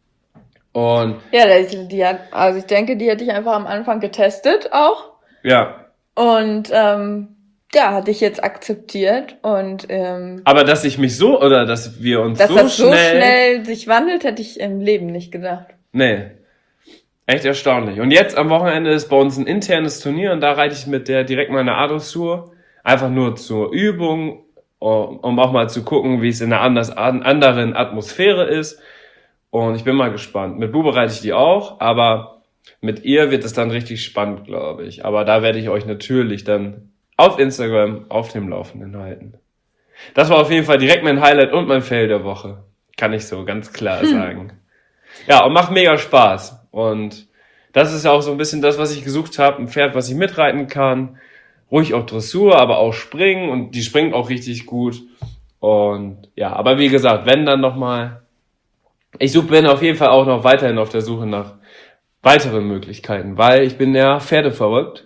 Und ja, ich denke, die hätte ich einfach am Anfang getestet auch. ja. Und hat dich jetzt akzeptiert. Und aber dass ich mich so, oder dass wir uns dass so das so schnell schnell sich wandelt, hätte ich im Leben nicht gedacht. Nee. Echt erstaunlich. Und jetzt am Wochenende ist bei uns ein internes Turnier und da reite ich mit der direkt mal eine A-Dressur. Einfach nur zur Übung, um auch mal zu gucken, wie es in einer anderen Atmosphäre ist. Und ich bin mal gespannt. Mit Bube reite ich die auch, aber mit ihr wird es dann richtig spannend, glaube ich. Aber da werde ich euch natürlich dann auf Instagram auf dem Laufenden halten. Das war auf jeden Fall direkt mein Highlight und mein Fail der Woche. Kann ich so ganz klar sagen. Ja, und macht mega Spaß. Und das ist ja auch so ein bisschen das, was ich gesucht habe. Ein Pferd, was ich mitreiten kann. Ruhig auch Dressur, aber auch Springen. Und die springt auch richtig gut. Und ja, aber wie gesagt, wenn dann nochmal... bin auf jeden Fall auch noch weiterhin auf der Suche nach weiteren Möglichkeiten. Weil ich bin ja pferdeverrückt.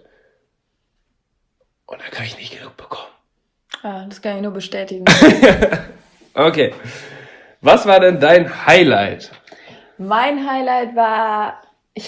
Und da kann ich nicht genug bekommen. Ah, das kann ich nur bestätigen. Okay. Was war denn dein Highlight? Mein Highlight war,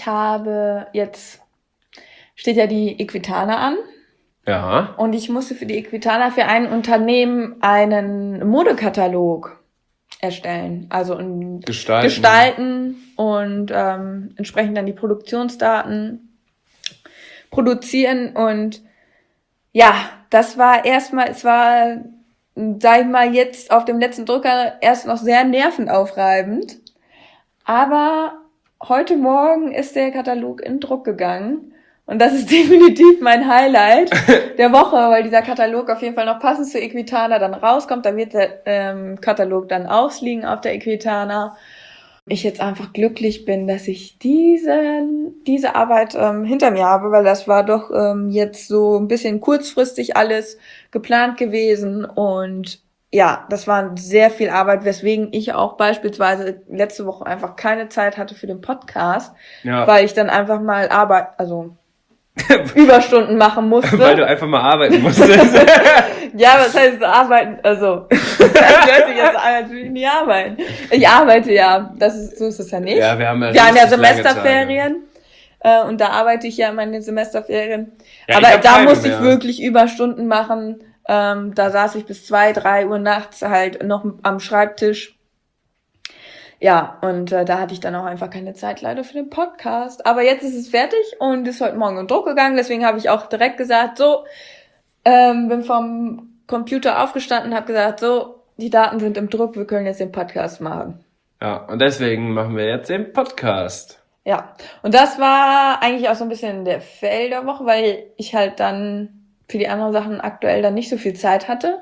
steht ja die Equitana an. Ja. Und ich musste für die Equitana für ein Unternehmen einen Modekatalog erstellen. Also gestalten und entsprechend dann die Produktionsdaten produzieren. Und ja, das war es war, sag ich mal, jetzt auf dem letzten Drucker erst noch sehr nervenaufreibend. Aber heute Morgen ist der Katalog in Druck gegangen. Und das ist definitiv mein Highlight der Woche, weil dieser Katalog auf jeden Fall noch passend zur Equitana dann rauskommt. Da wird der Katalog dann ausliegen auf der Equitana. Ich jetzt einfach glücklich bin, dass ich diese Arbeit hinter mir habe, weil das war doch jetzt so ein bisschen kurzfristig alles geplant gewesen. Und ja, das war sehr viel Arbeit, weswegen ich auch beispielsweise letzte Woche einfach keine Zeit hatte für den Podcast, weil ich dann einfach mal Überstunden machen musste. Weil du einfach mal arbeiten musstest. Ja, was heißt arbeiten? Also, das hört sich jetzt an, als würde ich nie arbeiten. Ich arbeite ja, so ist es ja nicht. Ja, wir haben ja Semesterferien. Und da arbeite ich ja in meinen Semesterferien. Ja, aber da musste ich wirklich Überstunden machen. Da saß ich bis 2, 3 Uhr nachts halt noch am Schreibtisch. Ja, und da hatte ich dann auch einfach keine Zeit leider für den Podcast. Aber jetzt ist es fertig und ist heute Morgen in Druck gegangen. Deswegen habe ich auch direkt gesagt, so, bin vom Computer aufgestanden, habe gesagt, so, die Daten sind im Druck, wir können jetzt den Podcast machen. Ja, und deswegen machen wir jetzt den Podcast. Ja, und das war eigentlich auch so ein bisschen der Fail der Woche, weil ich halt dann für die anderen Sachen aktuell dann nicht so viel Zeit hatte.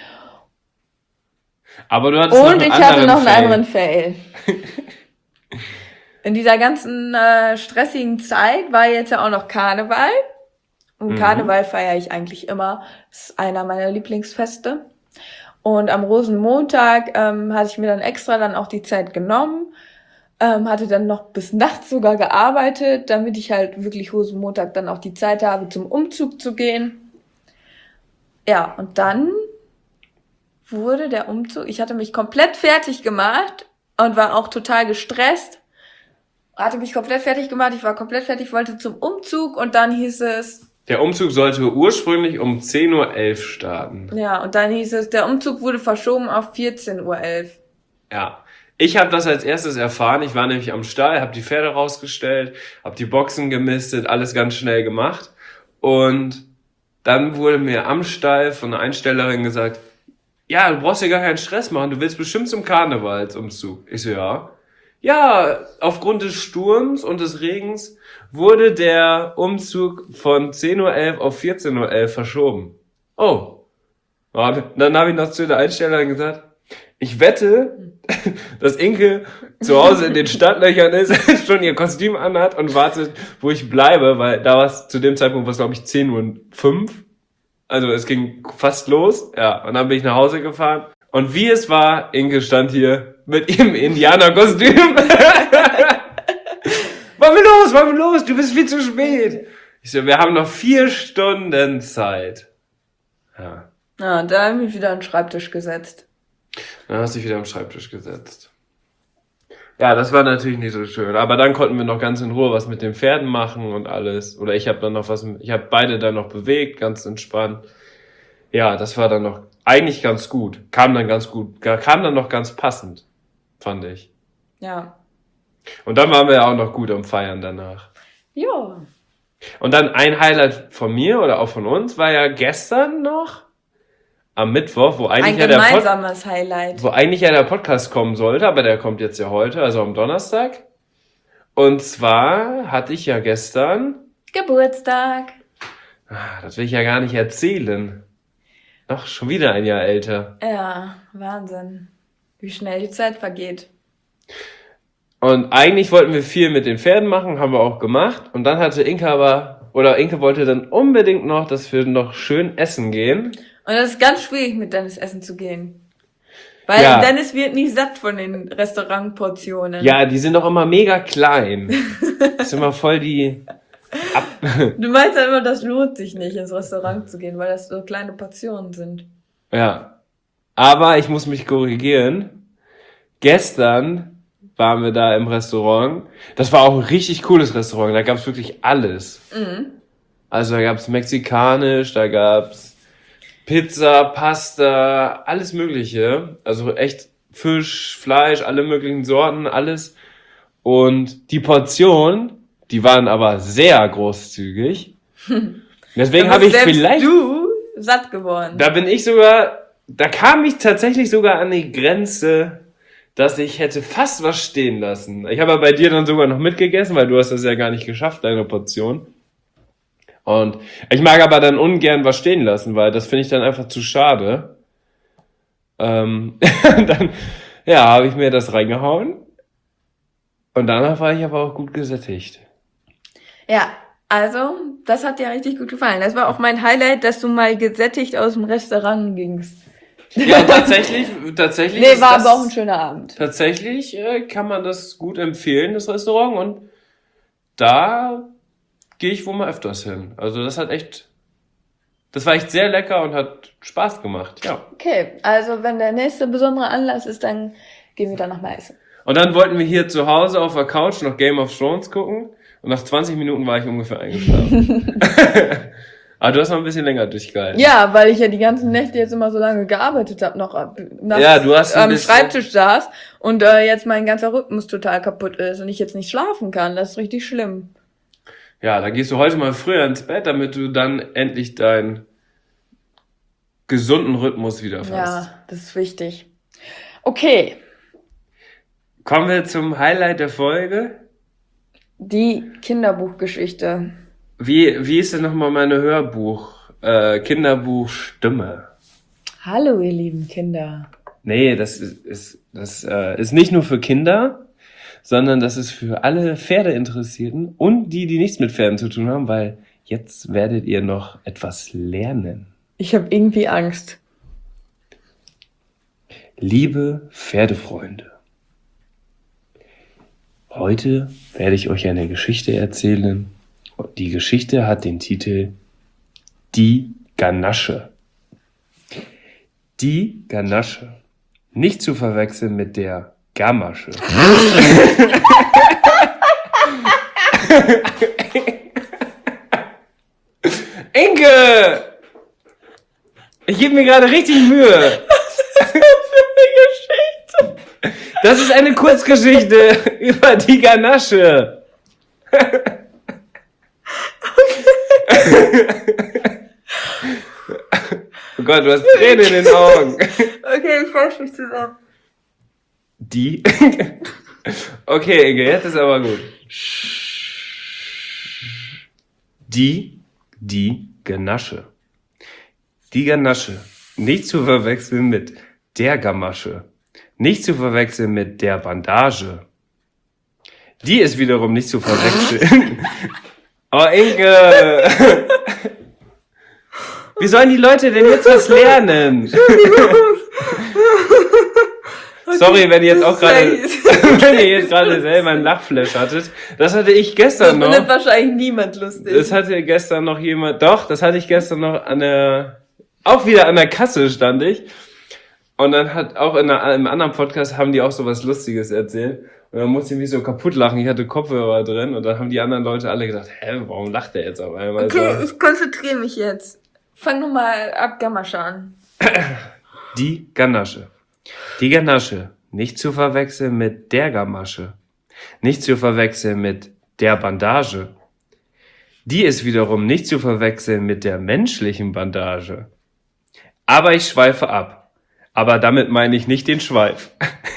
Aber du hattest Und ich hatte noch einen anderen Fail. In dieser ganzen stressigen Zeit war jetzt ja auch noch Karneval. Und Karneval feiere ich eigentlich immer. Das ist einer meiner Lieblingsfeste. Und am Rosenmontag hatte ich mir dann extra dann auch die Zeit genommen. Hatte dann noch bis nachts sogar gearbeitet, damit ich halt wirklich Rosenmontag dann auch die Zeit habe, zum Umzug zu gehen. Ja, und dann wurde der Umzug, ich hatte mich komplett fertig gemacht und war auch total gestresst. Hatte mich komplett fertig gemacht, ich war komplett fertig, wollte zum Umzug und dann hieß es... Der Umzug sollte ursprünglich um 10:11 Uhr starten. Ja, und dann hieß es, der Umzug wurde verschoben auf 14:11 Uhr. Ja, ich habe das als erstes erfahren. Ich war nämlich am Stall, habe die Pferde rausgestellt, habe die Boxen gemistet, alles ganz schnell gemacht. Und dann wurde mir am Stall von einer Einstellerin gesagt, ja, du brauchst dir gar keinen Stress machen, du willst bestimmt zum Karnevalsumzug. Ich so, ja. Ja, aufgrund des Sturms und des Regens wurde der Umzug von 10:11 Uhr auf 14:11 Uhr verschoben. Oh. Und dann habe ich noch zu der Einstellerin gesagt, ich wette, dass Inke zu Hause in den Stadtlöchern ist, schon ihr Kostüm anhat und wartet, wo ich bleibe, weil da war es zu dem Zeitpunkt, was glaube ich 10:05 Uhr. Also es ging fast los, ja, und dann bin ich nach Hause gefahren. Und wie es war, Inke stand hier mit ihrem Indianerkostüm. Wollen wir los, du bist viel zu spät. Ich so, wir haben noch 4 Stunden Zeit. Ja. Ja, und da habe ich mich wieder an den Schreibtisch gesetzt. Dann hast du dich wieder am Schreibtisch gesetzt. Ja, das war natürlich nicht so schön. Aber dann konnten wir noch ganz in Ruhe was mit den Pferden machen und alles. Oder ich habe beide dann noch bewegt, ganz entspannt. Ja, das war dann noch eigentlich ganz gut. Kam dann noch ganz passend, fand ich. Ja. Und dann waren wir ja auch noch gut am Feiern danach. Ja. Und dann ein Highlight von mir oder auch von uns war ja gestern noch am Mittwoch, wo eigentlich ein gemeinsames Highlight. Wo eigentlich ja der Podcast kommen sollte, aber der kommt jetzt ja heute, also am Donnerstag. Und zwar hatte ich ja gestern Geburtstag. Das will ich ja gar nicht erzählen. Noch schon wieder ein Jahr älter. Ja, Wahnsinn. Wie schnell die Zeit vergeht. Und eigentlich wollten wir viel mit den Pferden machen, haben wir auch gemacht. Und dann hatte Inke Inke wollte dann unbedingt noch, dass wir noch schön essen gehen. Und das ist ganz schwierig, mit Dennis essen zu gehen. Weil Dennis wird nicht satt von den Restaurantportionen. Ja, die sind doch immer mega klein. Das ist immer voll die... Du meinst ja immer, das lohnt sich nicht, ins Restaurant zu gehen, weil das so kleine Portionen sind. Ja. Aber ich muss mich korrigieren. Gestern waren wir da im Restaurant. Das war auch ein richtig cooles Restaurant. Da gab's wirklich alles. Mhm. Also da gab's mexikanisch, da gab's Pizza, Pasta, alles Mögliche. Also echt Fisch, Fleisch, alle möglichen Sorten, alles. Und die Portion, die waren aber sehr großzügig. Deswegen habe ich vielleicht... du satt geworden. Da kam ich tatsächlich sogar an die Grenze, dass ich hätte fast was stehen lassen. Ich habe ja bei dir dann sogar noch mitgegessen, weil du hast das ja gar nicht geschafft, deine Portion. Und ich mag aber dann ungern was stehen lassen, weil das finde ich dann einfach zu schade. Dann, ja, habe ich mir das reingehauen. Und danach war ich aber auch gut gesättigt. Ja, also, das hat dir richtig gut gefallen. Das war auch mein Highlight, dass du mal gesättigt aus dem Restaurant gingst. Ja, tatsächlich. Nee, war aber auch ein schöner Abend. Tatsächlich kann man das gut empfehlen, das Restaurant. Und da gehe ich wohl mal öfters hin. Also das war echt sehr lecker und hat Spaß gemacht, ja. Okay, also wenn der nächste besondere Anlass ist, dann gehen wir da noch mal essen. Und dann wollten wir hier zu Hause auf der Couch noch Game of Thrones gucken. Und nach 20 Minuten war ich ungefähr eingeschlafen. Aber du hast noch ein bisschen länger durchgehalten. Ja, weil ich ja die ganzen Nächte jetzt immer so lange gearbeitet habe, noch nachts Ja, du hast ein am bisschen- Schreibtisch saß und jetzt mein ganzer Rhythmus total kaputt ist und ich jetzt nicht schlafen kann. Das ist richtig schlimm. Ja, dann gehst du heute mal früher ins Bett, damit du dann endlich deinen gesunden Rhythmus wiederfasst. Ja, das ist wichtig. Okay, Kommen wir zum Highlight der Folge. die Kinderbuchgeschichte. Wie ist denn nochmal meine Kinderbuchstimme? Hallo, ihr lieben Kinder. Nee, das ist nicht nur für Kinder, sondern das ist für alle Pferdeinteressierten und die nichts mit Pferden zu tun haben, weil jetzt werdet ihr noch etwas lernen. Ich habe irgendwie Angst. Liebe Pferdefreunde, heute werde ich euch eine Geschichte erzählen. Die Geschichte hat den Titel Die Ganasche. Die Ganasche. Nicht zu verwechseln mit der Gamasche. Inke! Ich gebe mir gerade richtig Mühe. Das ist eine Kurzgeschichte über die Ganasche. Oh Gott, du hast Tränen in den Augen. Okay, ich reiß mich zusammen. Die? Okay, Inge, jetzt ist aber gut. Die Ganasche. Die Ganasche. Nicht zu verwechseln mit der Gamasche. Nicht zu verwechseln mit der Bandage. Die ist wiederum nicht zu verwechseln. Oh, Inge! Wie sollen die Leute denn jetzt was lernen? Sorry, wenn ihr jetzt auch gerade, wenn ihr jetzt gerade selber einen Lachflash hattet. Das hatte ich gestern Das noch. findet wahrscheinlich niemand lustig. Das hatte gestern noch jemand, doch, das hatte ich gestern noch auch wieder an der Kasse stand ich. Und dann hat auch im anderen Podcast haben die auch sowas Lustiges erzählt. Und dann musste ich mich so kaputt lachen. Ich hatte Kopfhörer drin und dann haben die anderen Leute alle gedacht, warum lacht der jetzt auf einmal Okay, so? ich konzentriere mich jetzt. Fang nochmal ab Gamasche an. Die Ganasche. Die Ganasche. Nicht zu verwechseln mit der Gamasche. Nicht zu verwechseln mit der Bandage. Die ist wiederum nicht zu verwechseln mit der menschlichen Bandage. Aber ich schweife ab. Aber damit meine ich nicht den Schweif.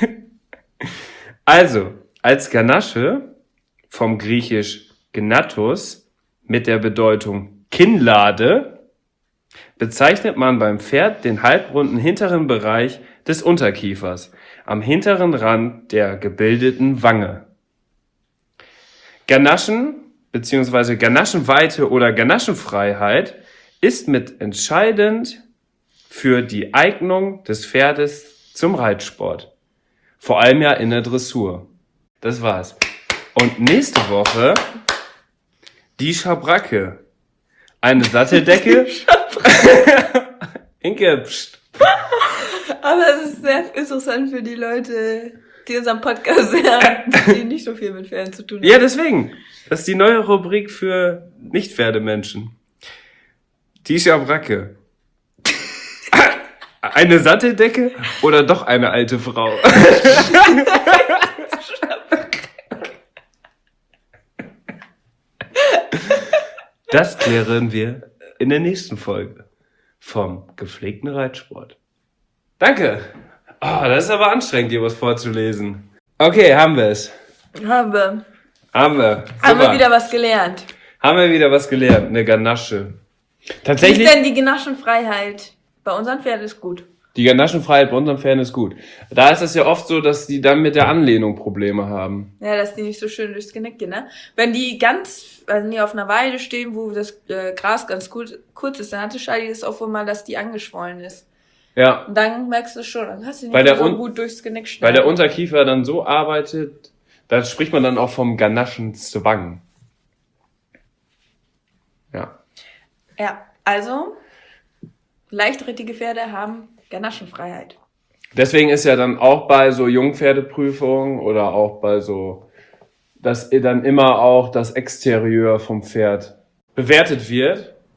Also, als Ganasche, vom Griechisch Gnathos, mit der Bedeutung Kinnlade, bezeichnet man beim Pferd den halbrunden hinteren Bereich des Unterkiefers, am hinteren Rand der gebildeten Wange. Ganaschen bzw. Ganaschenweite oder Ganaschenfreiheit ist mit entscheidend für die Eignung des Pferdes zum Reitsport. Vor allem ja in der Dressur. Das war's. Und nächste Woche die Schabracke. Eine Satteldecke. Inke, pst. Aber es ist sehr interessant für die Leute, die unseren Podcast hören, die nicht so viel mit Pferden zu tun haben. Ja, deswegen. Das ist die neue Rubrik für Nicht-Pferdemenschen. Die Schabracke. Eine Satteldecke oder doch eine alte Frau? Das klären wir in der nächsten Folge vom gepflegten Reitsport. Danke. Oh, das ist aber anstrengend, dir was vorzulesen. Okay, haben wir es. Haben wir. Haben wir. Haben wir Super. wieder was gelernt. Haben wir wieder was gelernt. Eine Ganasche. Wie ist Tatsächlich, denn die Ganaschenfreiheit? Bei unseren Pferden ist gut. die Ganaschenfreiheit bei unseren Pferden ist gut. Da ist es ja oft so, dass die dann mit der Anlehnung Probleme haben. Ja, dass die nicht so schön durchs Genick gehen, ne? Wenn die auf einer Weide stehen, wo das Gras ganz kurz ist, dann hatte Shadi das auch wohl mal, dass die angeschwollen ist. Ja, Und dann merkst du schon, dann hast du nicht Weil mehr der so Un- gut durchs Genick weil schneiden. der Unterkiefer dann so arbeitet, da spricht man dann auch vom Ganaschenzwang. Ja. Ja, also, leichtrittige Pferde haben Ganaschenfreiheit. Deswegen ist ja dann auch bei so Jungpferdeprüfungen oder auch bei so, dass dann immer auch das Exterieur vom Pferd bewertet wird.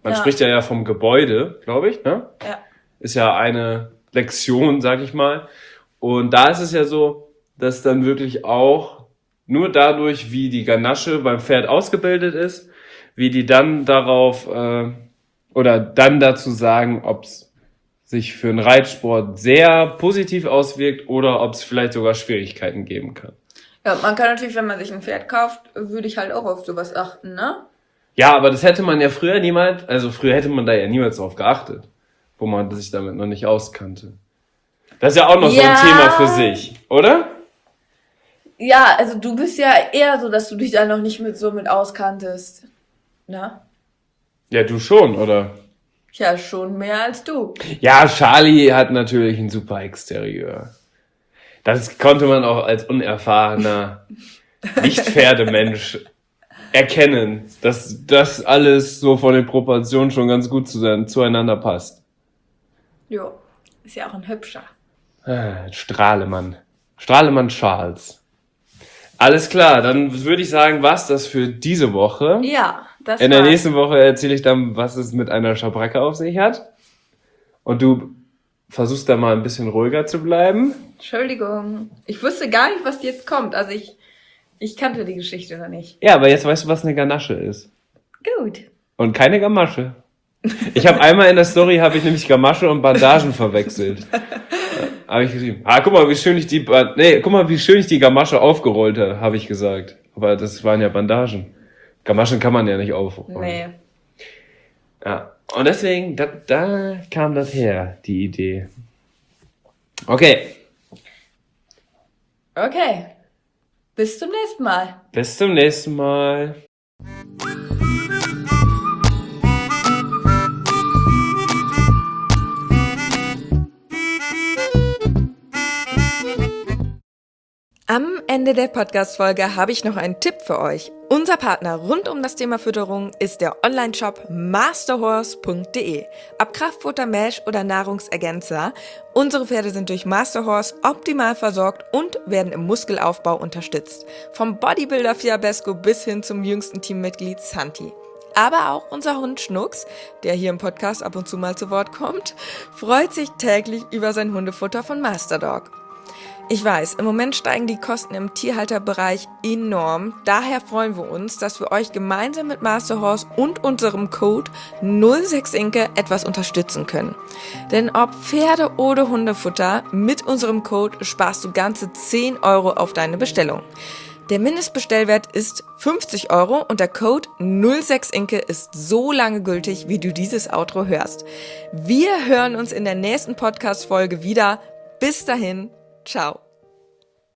Man Ja. spricht ja vom Gebäude, glaube ich, ne? Ja. Ist ja eine Lektion, sag ich mal. Und da ist es ja so, dass dann wirklich auch nur dadurch, wie die Ganasche beim Pferd ausgebildet ist, wie die dann darauf oder dann dazu sagen, ob es sich für einen Reitsport sehr positiv auswirkt oder ob es vielleicht sogar Schwierigkeiten geben kann. Ja, man kann natürlich, wenn man sich ein Pferd kauft, würde ich halt auch auf sowas achten, ne? Ja, aber das hätte man ja früher niemals, also früher hätte man da ja niemals drauf geachtet, wo man sich damit noch nicht auskannte. Das ist ja auch noch so ein Ja. Thema für sich, oder? Ja, also du bist ja eher so, dass du dich da noch nicht mit auskanntest. Ne? Ja, du schon, oder? Ja, schon mehr als du. Ja, Charlie hat natürlich ein super Exterieur. Das konnte man auch als unerfahrener Nicht-Pferdemensch erkennen, dass das alles so von den Proportionen schon ganz gut zueinander passt. Jo, ist ja auch ein hübscher. Strahlemann. Strahlemann Charles. Alles klar, dann würde ich sagen, war's das für diese Woche. Ja, das In der war's. nächsten Woche erzähle ich dann, was es mit einer Schabracke auf sich hat. Und du versuchst da mal ein bisschen ruhiger zu bleiben. Entschuldigung. Ich wusste gar nicht, was jetzt kommt. Also ich kannte die Geschichte noch nicht. Ja, aber jetzt weißt du, was eine Ganasche ist. Gut. Und keine Gamasche. Ich habe einmal in der Story, habe ich nämlich Gamasche und Bandagen verwechselt. Habe ich geschrieben. Guck mal, wie schön ich die Gamasche aufgerollt habe ich gesagt. Aber das waren ja Bandagen. Gamaschen kann man ja nicht aufrollen. Nee. Ja. Und deswegen, da kam das her, die Idee. Okay, Okay. Bis zum nächsten Mal. bis zum nächsten Mal. Am Ende der Podcast-Folge habe ich noch einen Tipp für euch. Unser Partner rund um das Thema Fütterung ist der Online-Shop masterhorse.de. Ob Kraftfutter, Mesh oder Nahrungsergänzer, unsere Pferde sind durch Masterhorse optimal versorgt und werden im Muskelaufbau unterstützt. Vom Bodybuilder Fiabesco bis hin zum jüngsten Teammitglied Santi. Aber auch unser Hund Schnucks, der hier im Podcast ab und zu mal zu Wort kommt, freut sich täglich über sein Hundefutter von Masterdog. Ich weiß, im Moment steigen die Kosten im Tierhalterbereich enorm. Daher freuen wir uns, dass wir euch gemeinsam mit Masterhorse und unserem Code 06inke etwas unterstützen können. Denn ob Pferde- oder Hundefutter, mit unserem Code sparst du ganze 10 € auf deine Bestellung. Der Mindestbestellwert ist 50 € und der Code 06inke ist so lange gültig, wie du dieses Outro hörst. Wir hören uns in der nächsten Podcast-Folge wieder. Bis dahin. Ciao.